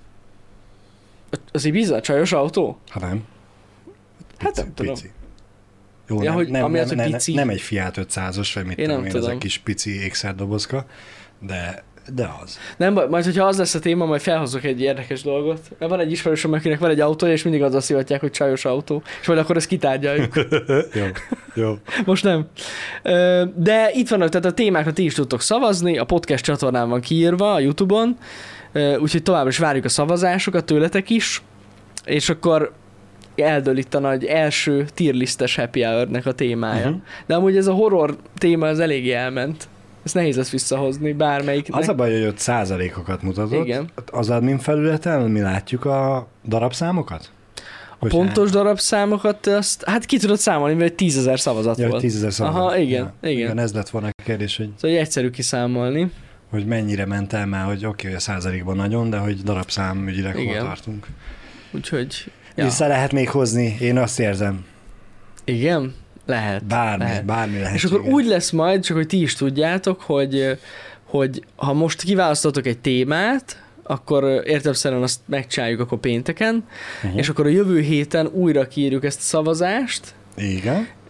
S1: Az Ibiza csajos autó?
S2: Ha nem.
S1: Hát nem tudom.
S2: Pici. Jó,
S1: Ja,
S2: nem,
S1: hogy
S2: nem,
S1: amiatt,
S2: nem,
S1: hogy
S2: nem,
S1: pici.
S2: nem egy Fiat ötszázas, vagy mit
S1: Én
S2: tudom
S1: nem
S2: én, ez
S1: tudom.
S2: egy kis pici ékszerdobozka, de, de az.
S1: Nem baj, majd hogyha az lesz a téma, majd felhozok egy érdekes dolgot. Mert van egy ismerősöm, akinek van egy autója, és mindig azzal szivatják, hogy csajos autó. És majd akkor ezt kitárgyaljuk.
S2: Jó, jó.
S1: Most nem. Ö, De itt vannak, tehát a témákra ti is tudtok szavazni, a podcast csatornán van kiírva a YouTube-on, Ö, úgyhogy továbbra is várjuk a szavazásokat tőletek is, és akkor eldől itt a nagy első tierlistes happy hour-nek a témája.
S2: Uh-huh.
S1: De amúgy ez a horror téma az eléggé elment. Ezt nehéz lesz visszahozni bármelyiknek.
S2: Az a baj, hogy ott százalékokat mutatott.
S1: Igen.
S2: Az admin felületen mi látjuk a darabszámokat?
S1: A pontos darabszámokat, azt, hát ki tudod számolni, mert tízezer szavazat
S2: Ja,
S1: volt.
S2: tízezer szavazat.
S1: Aha, igen,
S2: ja,
S1: igen.
S2: igen. Ez lett volna a kérdés, hogy,
S1: Szóval egyszerű kiszámolni.
S2: hogy mennyire ment el már, hogy oké, okay, a százalékban nagyon, de hogy darabszám ügyileg hol
S1: Igen.
S2: tartunk.
S1: Úgyhogy...
S2: Ja. Vissza lehet még hozni, én azt érzem.
S1: Igen? Lehet.
S2: Bármi,
S1: lehet.
S2: bármi lehet.
S1: És akkor úgy lesz majd, csak hogy ti is tudjátok, hogy, hogy ha most kiválasztotok egy témát, akkor értelemszerűen azt megcsináljuk akkor pénteken,
S2: Uh-huh.
S1: és akkor a jövő héten újra kiírjuk ezt a szavazást,
S2: Igen.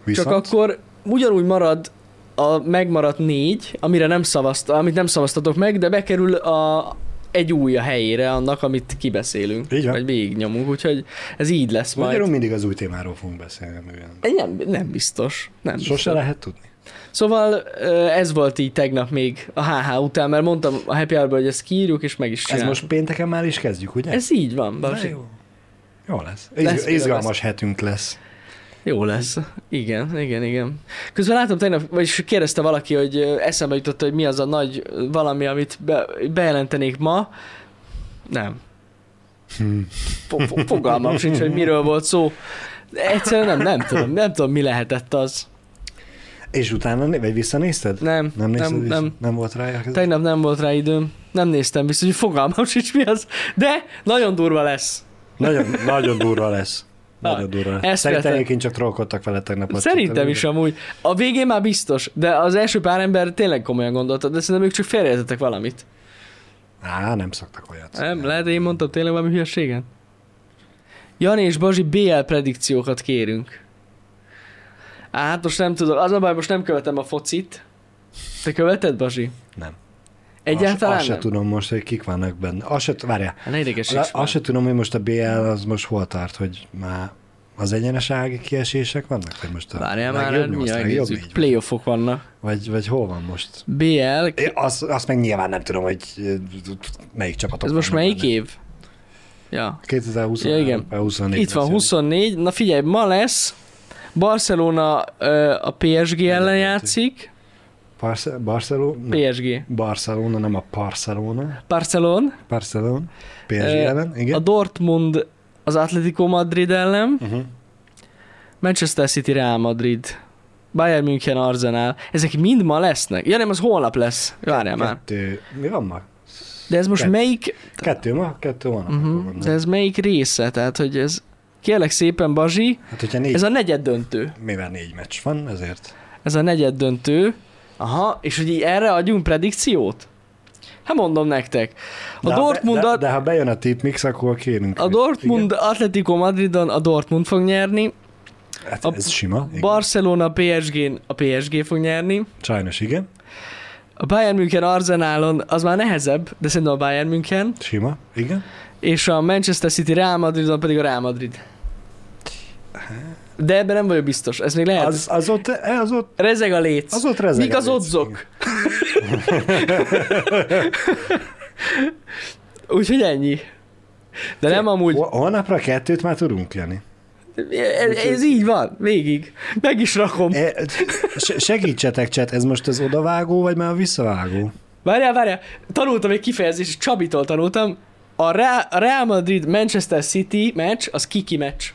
S2: Viszont?
S1: Csak akkor ugyanúgy marad a megmaradt négy, amire nem szavazt, amit nem szavaztatok meg, de bekerül a, egy új a helyére annak, amit kibeszélünk.
S2: Így van.
S1: Vagy végignyomunk, úgyhogy ez így lesz majd.
S2: Magyarul mindig az új témáról fogunk beszélni.
S1: Nem, nem biztos. Nem
S2: Sose
S1: biztos.
S2: lehet tudni.
S1: Szóval ez volt így tegnap még a há há után, mert mondtam a happy hour-ban, hogy ezt kiírjuk, és meg is
S2: Ez
S1: csináljuk.
S2: most pénteken már is kezdjük, ugye?
S1: Ez így van,
S2: Na,
S1: Balázs.
S2: jó. Jó lesz.
S1: Lesz
S2: Iz-
S1: még
S2: izgalmas
S1: lesz.
S2: hetünk lesz.
S1: Jó lesz. Igen, igen, igen. Közben látom tegnap, vagyis kérdezte valaki, hogy eszembe jutott, hogy mi az a nagy valami, amit be, bejelentenék ma. Nem.
S2: Hmm.
S1: Fo- fo- Fogalmam sincs, hogy miről volt szó. Egyszerűen nem, nem tudom, nem tudom, mi lehetett az.
S2: És utána, né- vagy visszanézted?
S1: Nem,
S2: Nem nézted
S1: nem,
S2: vissza?
S1: nem.
S2: Nem volt rá?
S1: Tegnap nem volt rá időm. Nem néztem vissza, hogy fogalmam sincs, mi az. De nagyon durva lesz.
S2: Nagyon, nagyon durva lesz. Nagyon
S1: Na,
S2: durva lesz.
S1: ezt
S2: Szerintem
S1: vettem.
S2: egyébként csak trollkodtak vele tegnap.
S1: Szerintem is amúgy. A végén már biztos, de az első pár ember tényleg komolyan gondolta, de szerintem ők csak félreértettek valamit.
S2: Á, nem szoktak olyat.
S1: Nem, lehet, én mondtam tényleg valami hülyeségen? Jani és Bazsi bé el predikciókat kérünk. Á, hát most nem tudom, az a baj, most nem követem a focit. Te követed, Bazsi?
S2: Nem.
S1: Egyáltalán
S2: azt, azt
S1: nem?
S2: se tudom most, hogy kik vannak benne. Azt se, várjál,
S1: Hát ne idegesíts
S2: azt
S1: már.
S2: se tudom, hogy most a bé el az most hol tart, hogy már az egyenesági kiesések vannak? Vagy most a
S1: Várjál már,
S2: legjobb nyolc,
S1: mindjárt
S2: legjobb
S1: nézzük.
S2: négy?
S1: Playoffok vannak.
S2: Vagy, vagy hol van most?
S1: bé el,
S2: É, azt, azt meg nyilván nem tudom, hogy eh, melyik csapatok
S1: ez most
S2: vannak
S1: melyik
S2: benne.
S1: év? Ja.
S2: kétezer-húsz,
S1: Ja, igen.
S2: huszonnégy
S1: Itt van
S2: lesz,
S1: huszonnégy, na figyelj, ma lesz, Barcelona ö, a pé es gé ellen játszik,
S2: Barce- Barcelona? Nem.
S1: pé es gé.
S2: Barcelona, nem a Barcelona.
S1: Barcelona,
S2: Barcelona. pé es gé
S1: Eh,
S2: ellen, igen.
S1: a Dortmund az Atletico Madrid ellen,
S2: Uh-huh.
S1: Manchester City Real Madrid, Bayern München Arsenal, ezek mind ma lesznek. Ja nem, az holnap lesz, várjál már.
S2: Kettő, mi van ma?
S1: De ez most
S2: Kettő.
S1: melyik,
S2: Kettő ma, kettő holnap.
S1: uh-huh, de ez melyik része? Tehát, hogy ez, kérlek szépen Bazsi,
S2: Hát, hogyha négy,
S1: ez a negyed döntő.
S2: mivel négy meccs van, ezért.
S1: Ez a negyed döntő. Aha, és hogy így erre adjunk predikciót? Hát mondom nektek. A
S2: De ha
S1: Dortmund,
S2: be, de,
S1: a,
S2: de, ha bejön a tipmix, akkor kérünk.
S1: a Dortmund Atletico Madridon a Dortmund fog nyerni,
S2: Igen. Hát
S1: a
S2: ez sima. Igen.
S1: Barcelona pé es gén a pé es gé fog nyerni,
S2: Sajnos igen.
S1: a Bayern München Arsenalon az már nehezebb, de szerintem a Bayern München,
S2: Sima. Igen.
S1: és a Manchester City Real Madridon pedig a Real Madrid. De ebben nem vagyok biztos, ez még lehet.
S2: Az, az, ott, az, ott,
S1: Rezeg a léc.
S2: az ott rezeg.
S1: Mik
S2: a
S1: az
S2: léc.
S1: odzok? Úgyhogy ennyi. De nem amúgy...
S2: Hol- Holnapra kettőt már tudunk, Jani.
S1: Ez, ez így van, végig. Meg is rakom.
S2: E, se- segítsetek, chat, ez most az odavágó, vagy már a visszavágó?
S1: Várjál, várjál. Tanultam egy kifejezést, Csabitól tanultam. A Real, a Real Madrid Manchester City meccs, az kiki meccs.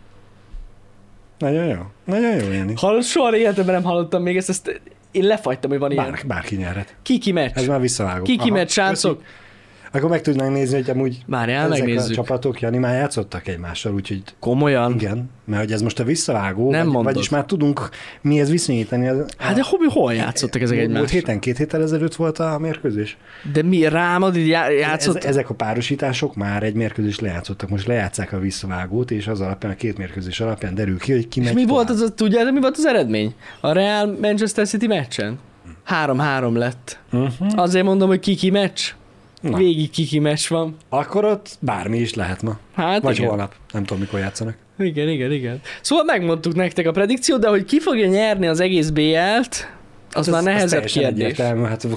S2: Nagyon jó. Nagyon jó, Jani.
S1: Hallott, soha életemben nem hallottam még ezt, ezt én lefagytam, hogy van ilyen.
S2: Bár, bárki nyerhet.
S1: Kiki meccs.
S2: Ez már visszavágó.
S1: Kiki
S2: Aha,
S1: meccs, srácok.
S2: köszi. Akkor meg tudnánk nézni, hogy amúgy
S1: Várjál,
S2: ezek
S1: megnézzük.
S2: a csapatok, Jani, már játszottak egymással, úgyhogy
S1: Komolyan.
S2: igen, mert hogy ez most a visszavágó,
S1: Nem
S2: vagy,
S1: mondod.
S2: vagyis már tudunk mihez viszonyítani. Az,
S1: Hát de hol, hol játszottak ezek
S2: Múlt
S1: egymást?
S2: héten, két héttel ezelőtt volt a mérkőzés.
S1: De mi, Real Madrid já-
S2: Ez,
S1: játszott?
S2: ezek a párosítások már egy mérkőzést lejátszottak, most lejátszák a visszavágót, és az alapján, a két mérkőzés alapján derül ki, hogy ki
S1: És
S2: megy
S1: mi
S2: tovább.
S1: volt az, tudjátok, mi volt az eredmény? A Real Manchester City meccsen? három-három lett.
S2: Uh-huh.
S1: Azért mondom, hogy kiki meccs.
S2: Na.
S1: Végig kiki meccs van.
S2: Akkor ott bármi is lehet ma.
S1: Hát
S2: Vagy
S1: igen.
S2: holnap. Nem tudom, mikor játszanak.
S1: Igen, igen, igen. Szóval megmondtuk nektek a predikciót, de hogy ki fogja nyerni az egész bé el-t, az
S2: Hát
S1: már
S2: ez- ez
S1: nehezebb
S2: teljesen
S1: kérdés.
S2: egyértelmű, hát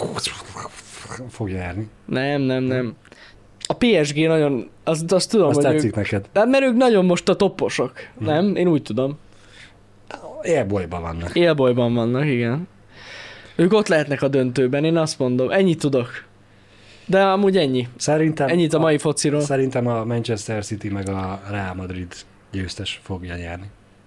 S2: fogja járni.
S1: Nem, nem, nem. A pé es gé nagyon, azt, azt tudom,
S2: Azt
S1: hogy
S2: tetszik
S1: ők,
S2: neked.
S1: hát mert ők nagyon most a topposok, nem? Én úgy tudom.
S2: Élbolyban vannak.
S1: Élbolyban vannak, igen. Ők ott lehetnek a döntőben, én azt mondom. Ennyit tudok. De amúgy ennyi.
S2: Szerintem
S1: Ennyit a mai fociról.
S2: Szerintem a Manchester City meg a Real Madrid győztes fogja nyerni.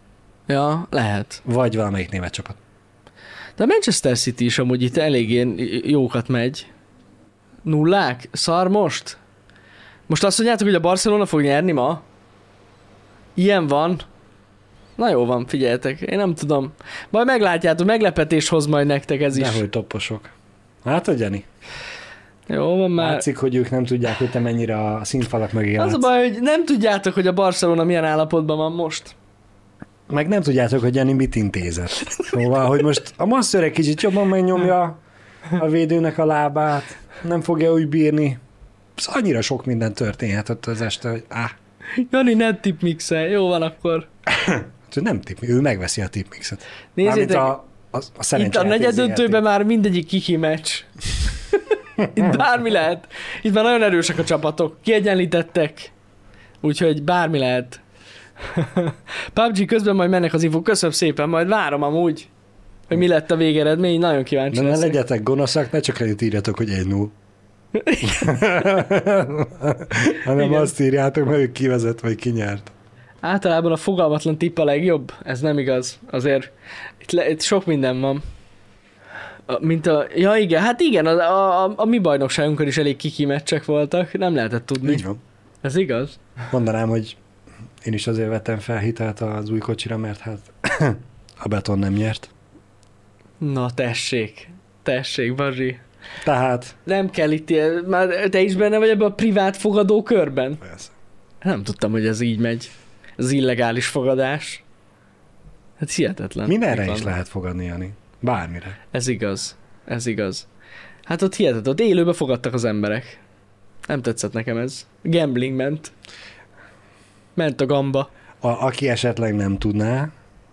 S1: Ja, lehet.
S2: Vagy valamelyik német csapat.
S1: De a Manchester City is amúgy itt elég jókat megy. Nullák? Szar most? Most azt mondjátok, hogy a Barcelona fog nyerni ma? Ilyen van. Na jó van, figyeljetek. Én nem tudom. Majd meglátjátok, meglepetés hoz majd nektek ez is.
S2: Dehogy topposok. Hát, hogy Jani?
S1: Jó van már.
S2: Látszik, hogy ők nem tudják, hogy te mennyire a színfalak mögé
S1: Az a
S2: látsz.
S1: baj, hogy nem tudjátok, hogy a Barcelona milyen állapotban van most.
S2: meg nem tudjátok, hogy Jani mit intézett. Szóval, hogy most a masször egy kicsit jobban megnyomja a védőnek a lábát, nem fogja úgy bírni. Szóval annyira sok minden történhetett az este, hogy áh.
S1: Jani, nem tipmixel, jó van akkor.
S2: Nem tip, ő megveszi a tipmixet.
S1: Nézzétek,
S2: a, a, a
S1: itt a negyeddöntőben már mindegyik kiki meccs. Itt bármi lehet. Itt már nagyon erősek a csapatok, kiegyenlítettek. Úgyhogy bármi lehet. pé u bé gé közben majd mennek az infók. Köszönöm szépen, majd várom amúgy, hogy mi lett a végeredmény. Nagyon kíváncsi
S2: De ne
S1: leszek.
S2: legyetek gonoszak, ne csak annyit írjatok, hogy egy null. Hanem igen. Azt írjátok, mert ő kivezet, vagy kinyert.
S1: Általában a fogalmatlan tipp a legjobb. Ez nem igaz. Azért itt, le, itt sok minden van. A, mint a... Ja igen, hát igen, a, a, a, a mi bajnokságunkon is elég kiki meccsek voltak. Nem lehetett tudni.
S2: Így van.
S1: Ez igaz?
S2: Mondanám, hogy én is azért vettem fel hitelt az új kocsira, mert hát a beton nem nyert.
S1: Na tessék. Tessék, Bazsi.
S2: Tehát...
S1: Nem kell itt ilyen... Már te is benne vagy ebben a privát fogadó körben?
S2: Persze.
S1: Nem tudtam, hogy ez így megy. Ez illegális fogadás. Hát hihetetlen.
S2: Mindenre is lehet fogadni, Jani. Bármire.
S1: Ez igaz. Ez igaz. Hát ott hihetetlen. Ott élőbe fogadtak az emberek. Nem tetszett nekem ez. Gambling ment. Ment a gamba.
S2: A, aki esetleg nem tudná,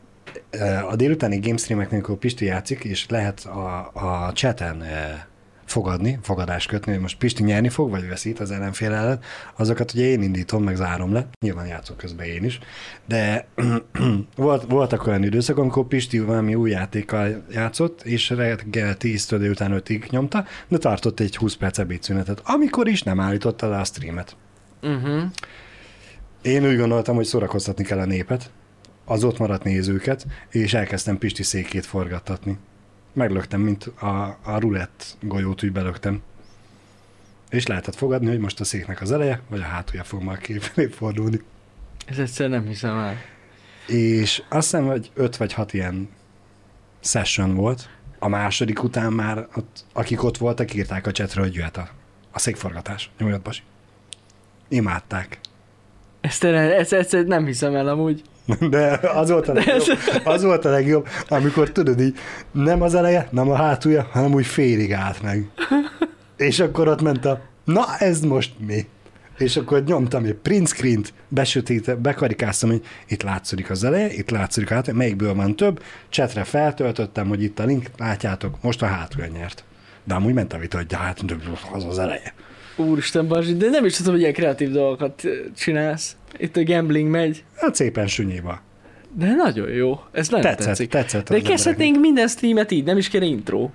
S2: a délutáni gamestreameknél, amikor Pisti játszik, és lehet a, a chaten fogadni, fogadást kötni, hogy most Pisti nyerni fog, vagy veszít az ellenfél ellen, azokat ugye én indítom, meg zárom le. Nyilván játszok közben én is. De volt, voltak olyan időszak, amikor Pisti valami új játékkal játszott, és reggel tíztől délután ötig nyomta, de tartott egy húsz perc ebédszünetet, amikor is nem állította le a streamet. Uh-huh. Én úgy gondoltam, hogy szórakoztatni kell a népet, az ott maradt nézőket, és elkezdtem Pisti székét forgattatni. Meglöktem, mint a, a rulett golyót, úgy belöktem. És lehetett fogadni, hogy most a széknek az eleje, vagy a hátulja fog már kifelé fordulni.
S1: Ez egyszerűen nem hiszem el.
S2: És azt hiszem, hogy öt vagy hat ilyen session volt. A második után már, ott, akik ott voltak, írták a chatre, hogy jöhet a, a székforgatás. Nyomjad, Basi. Imádták.
S1: Ezt, ezt, ezt, ezt nem hiszem el amúgy.
S2: De az volt a legjobb, az volt a legjobb, amikor tudod így, nem az eleje, nem a hátulja, hanem úgy félig állt meg. És akkor ott ment a, na ez most mi? És akkor nyomtam egy print screen-t, besötét, bekarikáztam, hogy itt látszik az eleje, itt látszik a hátulja, melyikből van több, chatre feltöltöttem, hogy itt a link, látjátok, most a hátulja nyert. De amúgy ment a vita, hogy hát az az eleje.
S1: Úristen, Bazsi, de nem is tudom, hogy ilyen kreatív dolgokat csinálsz. Itt a gambling megy.
S2: Hát szépen sunyiba.
S1: De nagyon jó. Ez nagyon
S2: tetszett,
S1: tetszik.
S2: Tetszett
S1: de kezdhetnénk minden streamet így, nem is kéne intro.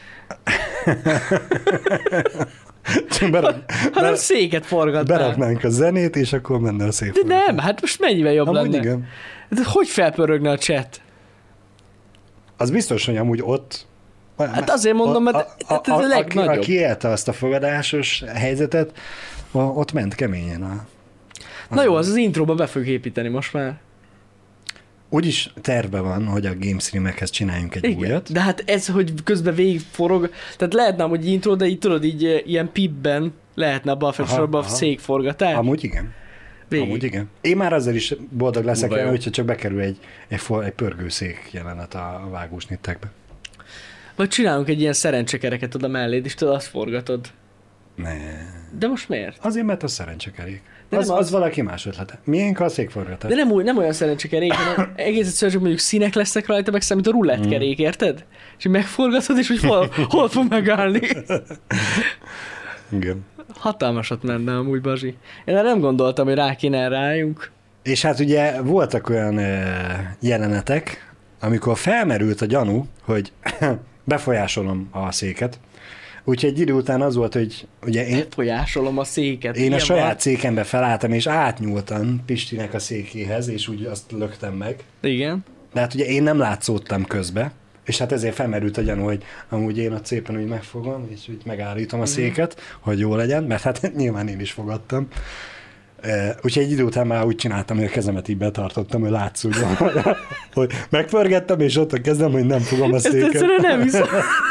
S2: Berak,
S1: hanem széket forgatnál.
S2: Beraknánk a zenét, és akkor menne a szép.
S1: De nem, hát most mennyivel jobb
S2: amúgy
S1: lenne.
S2: Igen.
S1: De hogy felpörögne a chat?
S2: Az biztos, hogy amúgy ott...
S1: Hát azért mondom, mert a, a, ez a legnagyobb.
S2: Aki, aki élte azt a fogadásos helyzetet, ott ment keményen. A, a
S1: Na jó, az az intróba be fog építeni most már.
S2: Úgyis terve van, hogy a gamestreamekhez csináljunk egy
S1: Igen,
S2: újat.
S1: de hát ez, hogy közben végig forog, tehát lehetne hogy intro, de így tudod, így ilyen pipben lehetne abban a felsorban a székforgatás.
S2: Amúgy igen. Végig. Amúgy igen. Én már azzal is boldog leszek el, hogyha csak bekerül egy, egy, egy pörgőszék jelenet a vágósnittekbe.
S1: Vagy csinálunk egy ilyen szerencsekereket oda melléd, és tudod, azt forgatod.
S2: Ne.
S1: De most miért?
S2: Azért, mert az szerencsekerék.
S1: De
S2: az,
S1: az...
S2: az valaki más ötlete. Miénk a székforgatás.
S1: De nem, úgy, nem olyan szerencsekerék, hanem egész egyszerűen csak mondjuk színek lesznek rajta, meg számít a rulettkerék, érted? És így megforgatod, és hogy hol, hol fog megállni.
S2: Igen.
S1: Hatalmasat menne amúgy, Bazsi. Én nem gondoltam, hogy rá kéne rájunk.
S2: És hát ugye voltak olyan jelenetek, amikor felmerült a gyanú, hogy befolyásolom a széket. Úgyhogy egy idő után az volt, hogy ugye én...
S1: Befolyásolom a széket.
S2: Én a saját van. Székembe felálltam, és átnyúltam Pistinek a székéhez, és úgy azt löktem meg.
S1: Igen.
S2: De hát ugye én nem látszódtam közbe, és hát ezért felmerült a gyanú, hogy amúgy én ott szépen úgy megfogom, és úgy megállítom a mm-hmm. széket, hogy jó legyen, mert hát nyilván én is fogadtam. Úgyhogy egy idő után már úgy csináltam, hogy a kezemet így betartottam, hogy látszódjon, hogy megpörgettem, és ott a kezem, hogy nem fogom a széket.
S1: Ezt egyszerűen nem hiszem.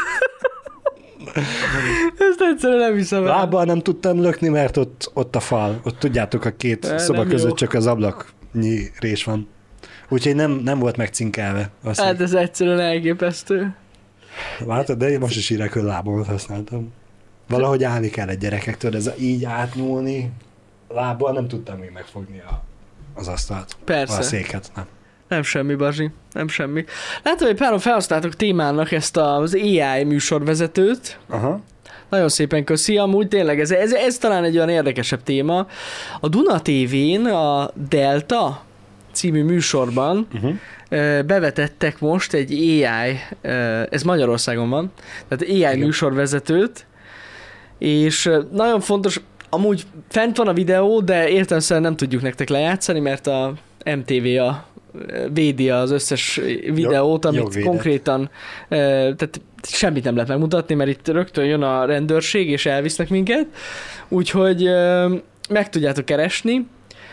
S1: Ezt egyszerűen nem hiszem.
S2: Lábbal nem tudtam lökni, mert ott, ott a fal. Ott tudjátok, a két De, szoba között jó. Csak az ablaknyi rés van. Úgyhogy nem, nem volt megcinkelve. Azt
S1: Hát ez egyszerűen elképesztő.
S2: Látod, de én most is írek, hogy lábamat használtam. Valahogy állni kell egy gyerekektől, ez a így átnyúlni lábbal nem tudtam még megfogni a, az asztalt.
S1: Persze.
S2: A széket, nem.
S1: Nem semmi, Bazsi. Nem semmi. Látom, hogy páron felhasználtok témának ezt az á i műsorvezetőt.
S2: Aha.
S1: Nagyon szépen köszi. Amúgy tényleg ez, ez, ez talán egy olyan érdekesebb téma. A Duna té vén a Delta című műsorban uh-huh. bevetettek most egy á i, ez Magyarországon van, tehát á i Igen. műsorvezetőt, és nagyon fontos, amúgy fent van a videó, de értelemszerűen nem tudjuk nektek lejátszani, mert a em té vé a védi az összes videót, amit Jogvédet. konkrétan, tehát semmit nem lehet megmutatni, mert itt rögtön jön a rendőrség, és elvisznek minket, úgyhogy meg tudjátok keresni,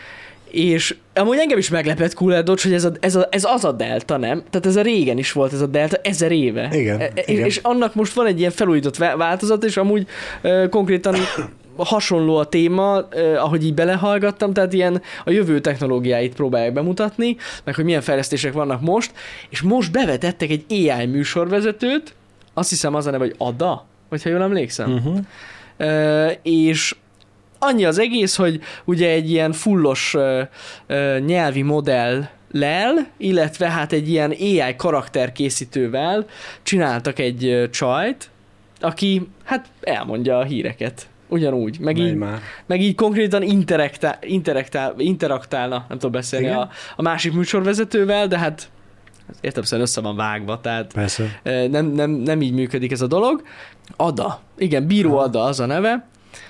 S1: és amúgy engem is meglepett Cooler Dodge, hogy ez, a, ez, a, ez az a Delta, nem? Tehát ez a régen is volt ez a Delta, ezer éve.
S2: Igen,
S1: e,
S2: igen.
S1: És annak most van egy ilyen felújított változat, és amúgy e, konkrétan hasonló a téma, eh, ahogy így belehallgattam, tehát ilyen a jövő technológiáit próbálják bemutatni, meg hogy milyen fejlesztések vannak most, és most bevetettek egy á i műsorvezetőt, azt hiszem az a neve, hogy Ada, hogyha jól emlékszem. Uh-huh. Eh, és annyi az egész, hogy ugye egy ilyen fullos eh, eh, nyelvi modellel, illetve hát egy ilyen á i karakterkészítővel csináltak egy eh, csajt, aki hát elmondja a híreket. Ugyanúgy. Meg így, meg így konkrétan interaktál, interaktál, interaktálna, nem tudom beszélni a, a másik műsorvezetővel, de hát értelemszerűen össze van vágva, tehát
S2: Persze.
S1: nem, nem, nem így működik ez a dolog. Ada. Igen, Bíró Ada az a neve.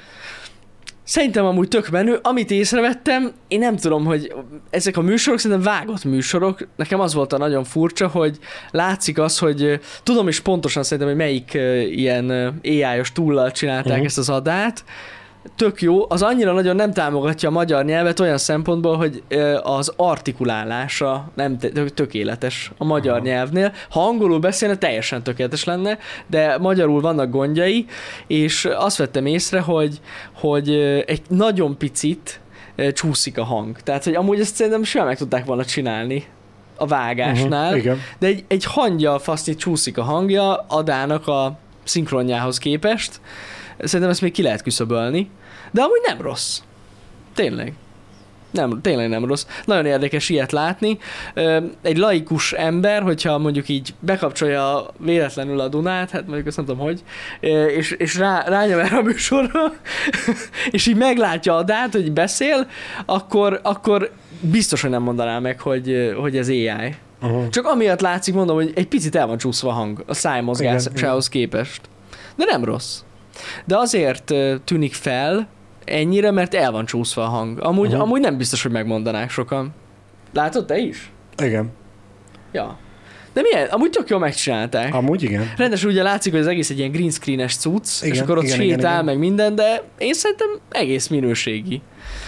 S1: Szerintem amúgy tök menő. Amit észrevettem, én nem tudom, hogy ezek a műsorok szerintem vágott műsorok. Nekem az volt a nagyon furcsa, hogy látszik az, hogy tudom is pontosan szerintem, hogy melyik ilyen á i-os túllal csinálták uh-huh. ezt az Adát. Tök jó. Az annyira nagyon nem támogatja a magyar nyelvet olyan szempontból, hogy az artikulálása nem tökéletes a magyar Aha. nyelvnél. Ha angolul beszélne, teljesen tökéletes lenne, de magyarul vannak gondjai, és azt vettem észre, hogy, hogy egy nagyon picit csúszik a hang. Tehát, hogy amúgy ezt szerintem simán meg tudták volna csinálni a vágásnál, uh-huh. Igen. De egy, egy hangyal faszni csúszik a hangja Adának a szinkronjához képest. Szerintem ezt még ki lehet küszöbölni, de amúgy nem rossz. Tényleg. Nem, tényleg nem rossz. Nagyon érdekes ilyet látni. Egy laikus ember, hogyha mondjuk így bekapcsolja véletlenül a Dunát, hát mondjuk azt nem tudom, hogy, és, és rá, rányom erre a műsorra, és így meglátja Adát, hogy beszél, akkor, akkor biztos, hogy nem mondaná meg, hogy, hogy ez á i. Uh-huh. Csak amiatt látszik, mondom, hogy egy picit el van csúszva a hang a szájmozgásához képest. De nem rossz. De azért tűnik fel ennyire, mert el van csúszva a hang. Amúgy, uh-huh. amúgy nem biztos, hogy megmondanák sokan. Látod te is?
S2: Igen.
S1: Ja. De milyen? Amúgy tök jól megcsinálták.
S2: Amúgy igen.
S1: Rendesen ugye látszik, hogy az egész egy ilyen green screen-es cucc, igen, és akkor ott igen, sétál, igen, igen. meg minden, de én szerintem egész minőségi.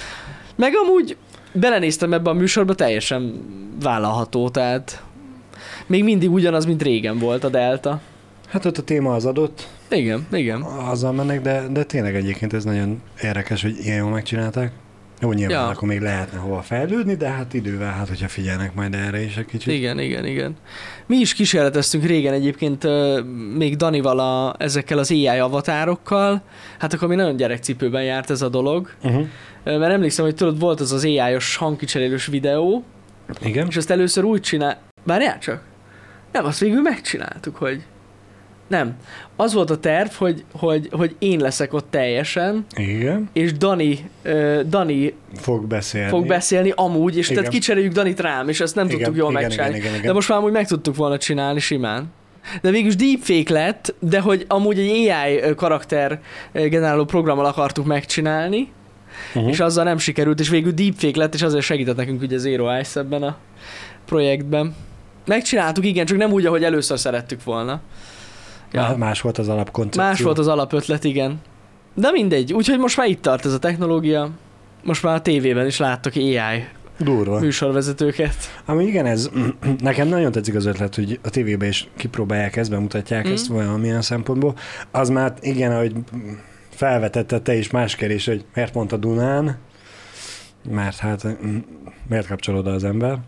S1: Meg amúgy belenéztem ebbe a műsorba, teljesen vállalható, tehát még mindig ugyanaz, mint régen volt a Delta.
S2: Hát ott a téma az adott.
S1: Igen, igen.
S2: Azzal mennek, de, de tényleg egyébként ez nagyon érdekes, hogy ilyen jól megcsinálták. Jó, nyilván ja. akkor még lehetne hova fejlődni, de hát idővel, hát hogyha figyelnek majd erre is egy kicsit.
S1: Igen, igen, igen. Mi is kísérleteztünk régen egyébként még Danival a, ezekkel az á i avatárokkal, hát akkor még nagyon gyerekcipőben járt ez a dolog. Uh-huh. Mert emlékszem, hogy tudod, volt az az á i-os hangkicserélős videó,
S2: igen.
S1: És azt először úgy csinál... Várjál csak! Nem, azt végül megcsináltuk, hogy... Nem. Az volt a terv, hogy, hogy, hogy én leszek ott teljesen,
S2: igen.
S1: És Dani, uh, Dani
S2: fog beszélni.
S1: fog beszélni amúgy, és igen. Tehát kicseréljük Danit rám, és ezt nem igen, tudtuk jól igen, megcsinálni. Igen, igen, igen. De most már amúgy meg tudtuk volna csinálni simán. De végülis deepfake lett, de hogy amúgy egy á i karakter generáló programmal akartuk megcsinálni, uh-huh. és azzal nem sikerült, és végül deepfake lett, és azért segített nekünk ugye Zero Ice ebben a projektben. Megcsináltuk, igen, csak nem úgy, ahogy először szerettük volna.
S2: Ja. Más volt az alapkoncepció.
S1: Más volt az alapötlet, igen. De mindegy, úgyhogy most már itt tart ez a technológia. Most már a tévében is láttok á i
S2: durva
S1: műsorvezetőket.
S2: Ami igen, ez nekem nagyon tetszik az ötlet, hogy a tévében is kipróbálják ezt, bemutatják mm. ezt valamilyen szempontból. Az már igen, ahogy felvetette te is más kérdés, hogy miért mondta Dunán, mert hát miért kapcsol oda az ember.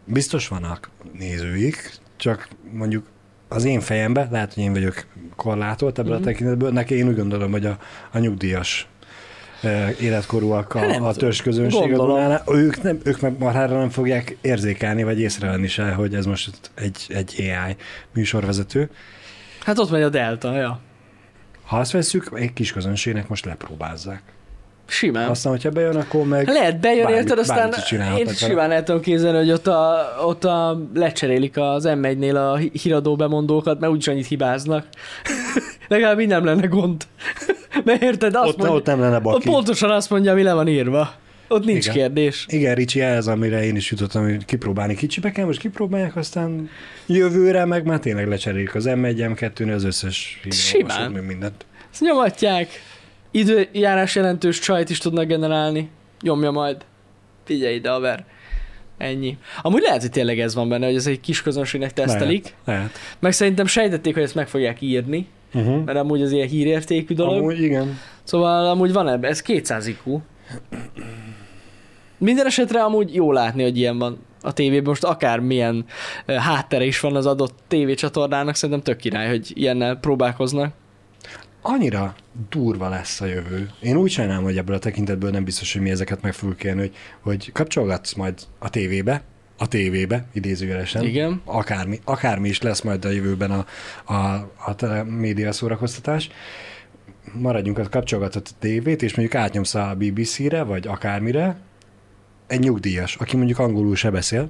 S2: biztos vannak nézőik, csak mondjuk az én fejemben, lehet, hogy én vagyok korlátolt ebből mm-hmm. a tekintetből, neki én úgy gondolom, hogy a, a nyugdíjas életkorúak a, a törzsközönség, ők, nem, ők meg marhára nem fogják érzékelni, vagy észrevenni se, hogy ez most egy, egy á i műsorvezető.
S1: Hát ott megy a delta, ja.
S2: Ha azt vesszük, egy kis közönségnek most lepróbázzák.
S1: Simán.
S2: Aztán, hogyha bejön, akkor meg
S1: lehet bejön,
S2: bármit,
S1: érted, aztán én simán el tudom képzelni, hogy ott, a, ott a lecserélik az em egynél a híradó bemondókat, mert úgyis annyit hibáznak. Legalább így nem lenne gond. Mert érted, azt
S2: ott,
S1: mondja,
S2: ott nem lenne baki.
S1: Ott pontosan azt mondja, ami le van írva. Ott nincs
S2: Igen.
S1: kérdés.
S2: Igen, Ricsi, ez, amire én is jutottam, hogy kipróbálni kicsibe kell, most kipróbálják, aztán jövőre meg már tényleg lecserélik az em egy, em kettő, az összes
S1: simán.
S2: Meg mindent.
S1: Ezt nyomatják. Időjárás jelentős csajt is tudnak generálni. Nyomja majd. Figyelj ide, haver. Ennyi. Amúgy lehet, hogy tényleg ez van benne, hogy ez egy kis közönségnek tesztelik.
S2: Lehet, lehet.
S1: Meg szerintem sejtették, hogy ezt meg fogják írni. Uh-huh. Mert amúgy az ilyen hírértékű dolog.
S2: Amúgy igen.
S1: Szóval amúgy van ebben, ez kétszáz i kú. Minden esetre amúgy jó látni, hogy ilyen van a tévében. Most akármilyen háttere is van az adott tévécsatornának, szerintem tök király, hogy ilyennel próbálkoznak.
S2: Annyira durva lesz a jövő. Én úgy sajnálom, hogy ebből a tekintetből nem biztos, hogy mi ezeket meg fogjuk élni, hogy, hogy kapcsolgatsz majd a tévébe, a tévébe, idézőjelesen.
S1: Igen.
S2: Akármi, akármi is lesz majd a jövőben a, a, a telemédia szórakoztatás. Maradjunk, a kapcsolgatod a tévét, és mondjuk átnyomsz a bé bé cé-re, vagy akármire, egy nyugdíjas, aki mondjuk angolul se beszél,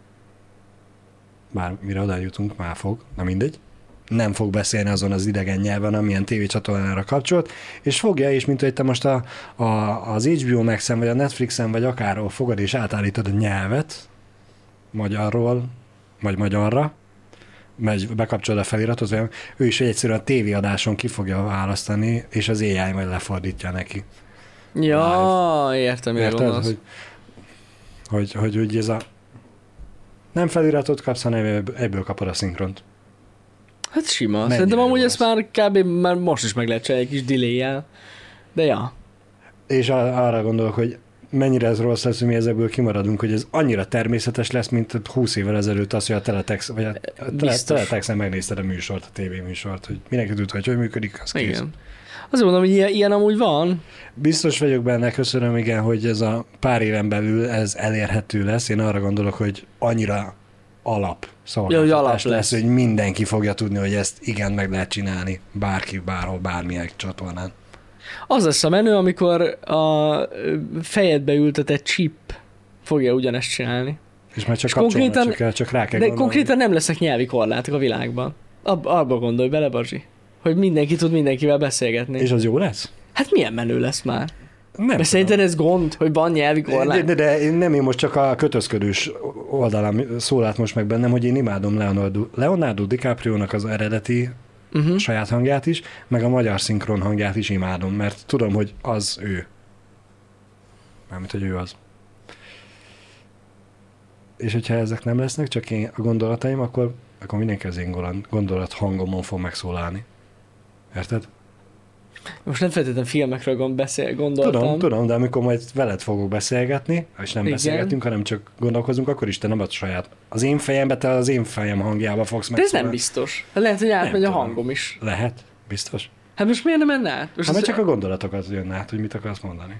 S2: bár mire oda jutunk, már fog, na mindegy, nem fog beszélni azon az idegen nyelven, amilyen tévécsatornára kapcsolt, és fogja, és mint hogy te most a, a, az há bé o Max-en, vagy a Netflixen, vagy akárhol fogad, és átállítod a nyelvet magyarról, vagy magyarra, megy, bekapcsolod a feliratot, vagy ő is egyszerűen a tévéadáson ki fogja választani, és az á i majd lefordítja neki.
S1: Ja, Live. értem,
S2: érted, hogy, hogy, hogy, hogy ez a nem feliratot kapsz, hanem ebből kapod a szinkront.
S1: Hát sima. Mennyire szerintem amúgy ezt már kb. Már most is meg lehet csinálni egy kis delay-jel. De ja. És
S2: arra gondolok, hogy mennyire ez rossz lesz, hogy mi ezekből kimaradunk, hogy ez annyira természetes lesz, mint húsz évvel ezelőtt az, hogy a Teletex, vagy a Teletexen megnézted a műsort, a tévéműsort, hogy mindenki tudta, hogy hogy működik, az kész. Igen.
S1: Azért mondom, hogy ilyen, ilyen amúgy van.
S2: Biztos vagyok benne, köszönöm, igen, hogy ez a pár éven belül ez elérhető lesz. Én arra gondolok, hogy annyira alap szolgáltatás ja, lesz, lesz, hogy mindenki fogja tudni, hogy ezt igen, meg lehet csinálni. Bárki, bárhol, bármilyen csatornán.
S1: Az lesz a menő, amikor a fejedbe ültetett chip fogja ugyanezt csinálni.
S2: És már csak kapcsolni, csak, csak rá kell
S1: de
S2: gondolni.
S1: konkrétan nem lesznek nyelvi korlátok a világban. Ab, abba gondolj bele, Bazsi. Hogy mindenki tud mindenkivel beszélgetni.
S2: És az jó lesz?
S1: Hát milyen menő lesz már?
S2: Nem
S1: Mert szerinted ez gond, hogy van nyelvi korlát?
S2: De, de, de nem, én most csak a kötözködős oldalán szólalt most meg bennem, hogy én imádom Leonardo, Leonardo DiCaprio-nak az eredeti uh-huh. saját hangját is, meg a magyar szinkron hangját is imádom, mert tudom, hogy az ő. Mármint, hogy ő az. És hogyha ezek nem lesznek, csak én a gondolataim, akkor, akkor mindenki az én gondolat hangomon fog megszólalni. Érted?
S1: Most nem feltétlenül filmekről beszél, gondoltam.
S2: Tudom, tudom, de amikor majd veled fogok beszélgetni, és nem Igen. beszélgetünk, hanem csak gondolkozunk, akkor is te nem a saját. Az én fejembe, te az én fejem hangjába fogsz megszólalni.
S1: De ez nem biztos. Lehet, hogy átmegy a hangom is.
S2: Lehet, biztos.
S1: Hát most miért nem menne át? Most
S2: hát az... csak a gondolatokat jönne át, hogy mit akarsz mondani.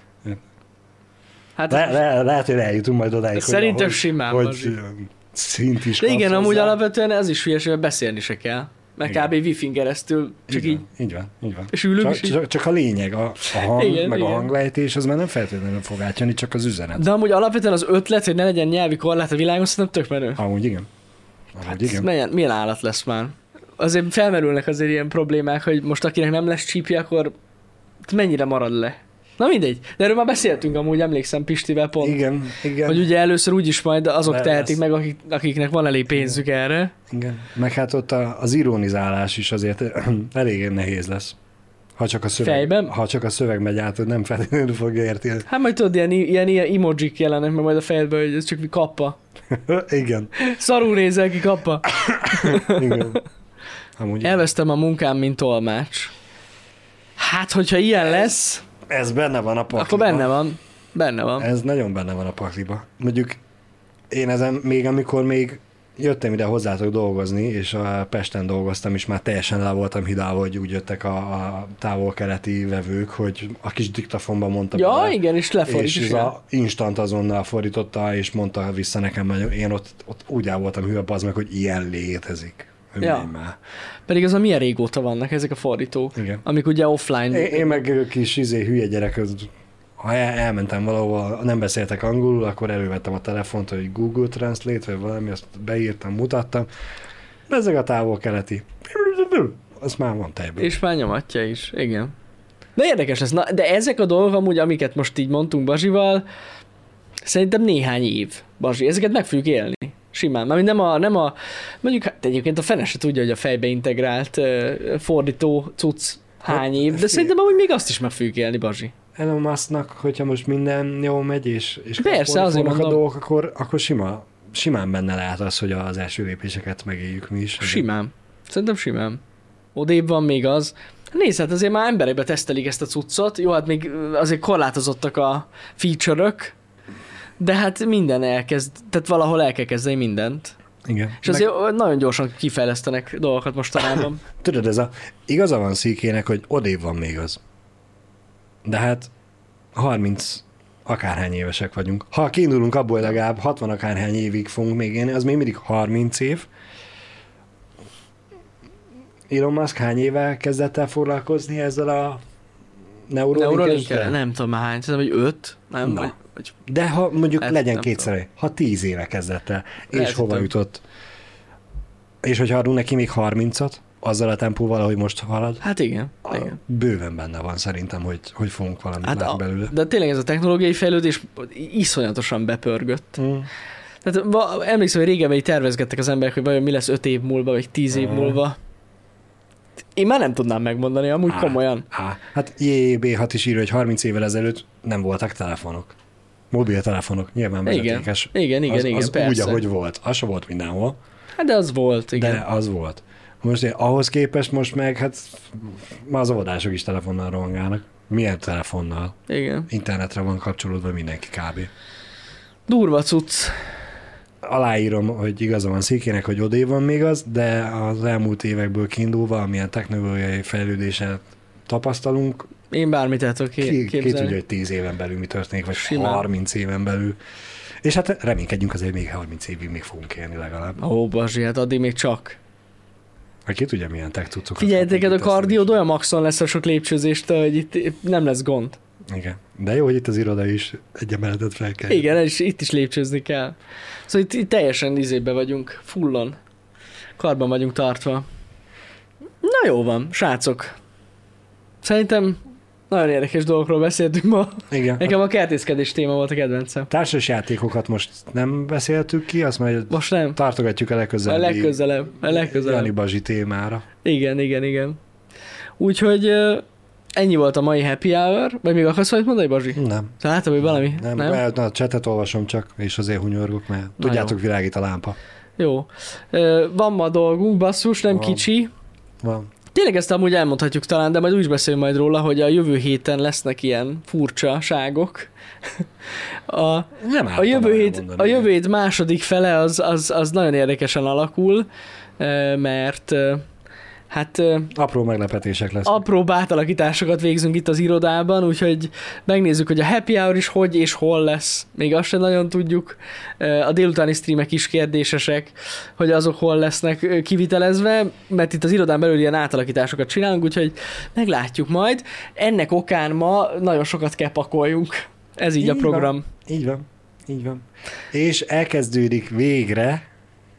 S1: Hát
S2: le, le, lehet, hogy eljutunk majd odáig, hogy,
S1: szerintem simán,
S2: hogy szint is
S1: de igen,
S2: hozzá.
S1: Amúgy alapvetően ez is hülyes, hogy beszélni se kell. Meg kb. Wi-Fi-n keresztül, csak így.
S2: Így, így van, így van.
S1: És ülünk
S2: csak,
S1: is így.
S2: Csak, csak a lényeg, a, a hang,
S1: igen,
S2: meg
S1: igen.
S2: a hanglejtés, az már nem feltétlenül fog átjönni, csak az üzenet.
S1: De amúgy alapvetően az ötlet, hogy ne legyen nyelvi korlát a világon, szerintem tök menő.
S2: Amúgy igen. Amúgy
S1: hát
S2: igen.
S1: Milyen, milyen állat lesz már? Azért felmerülnek azért ilyen problémák, hogy most akinek nem lesz csípje, akkor mennyire marad le. Na mindegy, de erről már beszéltünk amúgy, emlékszem Pistivel pont.
S2: Igen, igen.
S1: Hogy ugye először úgyis majd azok
S2: Le
S1: tehetik
S2: lesz.
S1: meg, akik, akiknek van elég pénzük igen. erre.
S2: Igen, meg hát ott a, az ironizálás is azért elég nehéz lesz. Ha csak a szöveg,
S1: Fejben?
S2: Ha csak a szöveg megy át, hogy nem feltétlenül fogja érteni.
S1: Hát majd tudod, ilyen, ilyen, ilyen emojik jelennek meg majd a fejedbe, hogy ez csak mi kappa.
S2: Igen.
S1: Szarul nézel ki kappa.
S2: Igen. Amúgy
S1: Elvesztem a munkám, mint tolmács. Hát, hogyha ilyen lesz...
S2: Ez benne van a pakliba.
S1: Akkor benne van. Benne van.
S2: Ez nagyon benne van a pakliba. Mondjuk én ezen még amikor még jöttem ide hozzátok dolgozni, és a Pesten dolgoztam, és már teljesen le voltam hidálva, hogy úgy jöttek a, a távol-keleti vevők, hogy a kis diktafonban mondta
S1: Ja,
S2: bele,
S1: igen, és lefordít
S2: és
S1: is.
S2: ez a instant azonnal fordította, és mondta vissza nekem, hogy én ott, ott úgy el voltam hűve, az meg, hogy ilyen létezik.
S1: Ja.
S2: Már.
S1: Pedig az a milyen régóta vannak ezek a fordítók,
S2: Igen.
S1: amik ugye offline.
S2: Én, én meg kis izé, hülye gyerek, ha el, elmentem valahol, nem beszéltek angolul, akkor elővettem a telefont, hogy Google Translate, vagy valami, azt beírtam, mutattam. Ezek a távol-keleti. Az már van tejből.
S1: És már nyomatja is, igen. De érdekes ez. Na, de ezek a dolgok amúgy, amiket most így mondtunk Bazsival, szerintem néhány év, Bazsi. Ezeket meg fogjuk élni. Simán. Már nem a, nem a, mondjuk hát egyébként a fene se tudja, hogy a fejbe integrált uh, fordító cucc hány év, de szerintem amúgy még azt is meg fogjuk élni, Bazsi.
S2: Elon Musknak, hogyha most minden jól megy, és, és
S1: persze, azért mondom.
S2: a dolgok, akkor, akkor sima, simán benne lehet az, hogy az első lépéseket megéljük mi is.
S1: Simán. Szerintem simán. Odébb van még az. Nézd, hát azért már emberekbe tesztelik ezt a cuccot. Jó, hát még azért korlátozottak a feature-ök, de hát minden elkezd, tehát valahol el kell kezdeni mindent.
S2: Igen.
S1: És azért Meg... nagyon gyorsan kifejlesztenek dolgokat mostanában.
S2: Tudod, ez a, igaza van Szíkének, hogy odébb van még az. De hát harminc akárhány évesek vagyunk. Ha kiindulunk abból, hogy legalább hatvan akárhány évig fogunk még élni, az még mindig harminc év. Elon Musk hány éve kezdett el foglalkozni ezzel a Neuralink-el?
S1: Nem tudom már hány, szerintem, hogy öt? Nem, vagy, vagy...
S2: De ha mondjuk
S1: hát,
S2: legyen kétszer, ha tíz éve kezdett el, és
S1: lehet,
S2: hova
S1: tudom.
S2: jutott. És hogyha adunk neki még harmincat, azzal a tempóval, ahogy most halad,
S1: hát igen, igen.
S2: Bőven benne van szerintem, hogy, hogy fogunk valamit
S1: hát
S2: látni
S1: a,
S2: belőle.
S1: De tényleg ez a technológiai fejlődés iszonyatosan bepörgött. Mm. Tehát emlékszem, hogy régen tervezgettek az emberek, hogy vajon mi lesz öt év múlva, vagy tíz év mm. múlva. Én már nem tudnám megmondani, amúgy á, komolyan.
S2: Á, hát J B hat is írja, hogy harminc évvel ezelőtt nem voltak telefonok. Mobiltelefonok, nyilván vezetékes.
S1: Igen, igen, igen,
S2: az,
S1: igen
S2: az
S1: persze.
S2: úgy, ahogy volt. Az se volt mindenhol.
S1: Hát de az volt, igen.
S2: De az volt. Most én, ahhoz képest most meg, hát már az óvodások is telefonnal rohangálnak. Milyen telefonnal?
S1: Igen.
S2: Internetre van kapcsolódva mindenki kb.
S1: Durva cucc.
S2: Aláírom, hogy igaza van Székének, hogy odébb van még az, de az elmúlt évekből kiindulva, amilyen technológiai fejlődésen tapasztalunk,
S1: én bármit el tudok
S2: képzelni. Ki, ki tudja, hogy tíz éven belül mi történik, vagy simán. harminc éven belül. És hát reménykedjünk azért, még harminc évig még fogunk élni legalább.
S1: Ó, Bazsi, hát addig még csak.
S2: Vagy ki tudja, milyen tech cuccokat.
S1: Figyeljetek, a kardiód olyan maxon lesz a sok lépcsőzést, hogy itt nem lesz gond.
S2: Igen. De jó, hogy itt az iroda is egy emeletet fel kell.
S1: Igen, és itt is lépcsőzni kell. Szóval itt, itt teljesen izébe vagyunk, fullon. Karban vagyunk tartva. Na jó van, srácok. Szerintem nagyon érdekes dolgokról beszéltünk ma.
S2: Igen.
S1: Nekem a kertészkedés téma volt a kedvencem.
S2: Társas játékokat most nem beszéltük ki, azt majd
S1: most nem.
S2: Tartogatjuk a legközelebb.
S1: A legközelebb. A legközelebb.
S2: Jani Bazsi témára.
S1: Igen, igen, igen. Úgyhogy ennyi volt a mai happy hour. Vagy még akarsz valamit mondani, Bazsi?
S2: Nem.
S1: Láttam, hogy valami?
S2: Nem,
S1: nem?
S2: nem? A csetet olvasom csak, és azért hunyorgok, mert Na tudjátok, jó. Világít a lámpa.
S1: Jó. Van ma dolgunk, basszus, nem
S2: Van.
S1: kicsi.
S2: Van.
S1: Tényleg ezt amúgy elmondhatjuk talán, de majd úgy is beszélünk majd róla, hogy a jövő héten lesznek ilyen furcsaságok. A,
S2: nem
S1: a, jövő hét, a jövő hét második fele az, az, az nagyon érdekesen alakul, mert hát
S2: apró meglepetések lesznek.
S1: Apró átalakításokat végzünk itt az irodában, úgyhogy megnézzük, hogy a happy hour is hogy és hol lesz. Még azt sem nagyon tudjuk. A délutáni streamek is kérdésesek, hogy azok hol lesznek kivitelezve, mert itt az irodán belül ilyen átalakításokat csinálunk, úgyhogy meglátjuk majd. Ennek okán ma nagyon sokat kell pakoljunk. Ez így, így a program.
S2: Van. Így van. Így van. És elkezdődik végre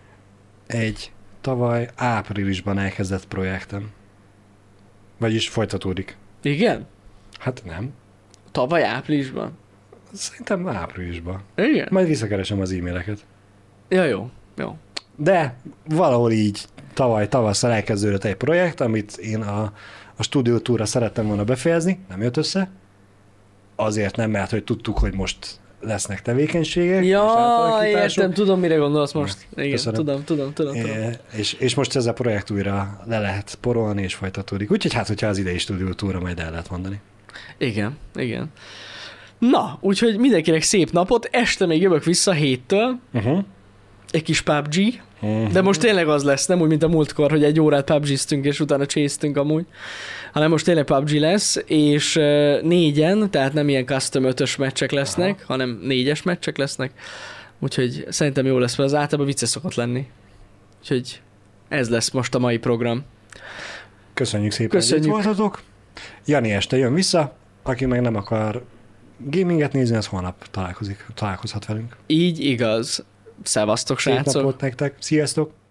S2: egy tavaly áprilisban elkezdett projektem. Vagyis folytatódik.
S1: Igen?
S2: Hát nem.
S1: Tavaly áprilisban?
S2: Szerintem áprilisban.
S1: Igen?
S2: Majd visszakeresem az e-maileket.
S1: Ja, jó. Jó.
S2: De valahol így tavaly tavasszal elkezdődött egy projekt, amit én a, a stúdiótúra szerettem volna befejezni, nem jött össze. Azért nem, mert hogy tudtuk, hogy most lesznek tevékenységek.
S1: Ja, értem, tudom, mire gondolsz most.
S2: Ja,
S1: igen,
S2: köszönöm.
S1: tudom, tudom, tudom. tudom.
S2: É, és, és most ez a projekt újra le lehet porolni, és folytatódik. Úgyhogy hát, hogyha az idei stúdiótúra majd el lehet mondani.
S1: Igen, igen. Na, úgyhogy mindenkinek szép napot, este még jövök vissza héttől,
S2: Uh-huh.
S1: egy kis pé u bé gé,
S2: Uh-huh.
S1: de most tényleg az lesz, nem úgy, mint a múltkor, hogy egy órát pé u bé gé-ztünk, és utána chase-tünk amúgy, hanem most tényleg pé u bé gé lesz, és uh, négyen, tehát nem ilyen custom ötös meccsek lesznek, aha, hanem négyes meccsek lesznek, úgyhogy szerintem jó lesz, mert az általában vicces szokott lenni. Úgyhogy ez lesz most a mai program.
S2: Köszönjük szépen,
S1: Köszönjük.
S2: hogy itt voltatok. Jani este jön vissza, aki meg nem akar gaminget nézni, az holnap találkozik, találkozhat velünk.
S1: Így igaz. Szevasztok,
S2: Szép
S1: srácok!
S2: napot nektek, sziasztok!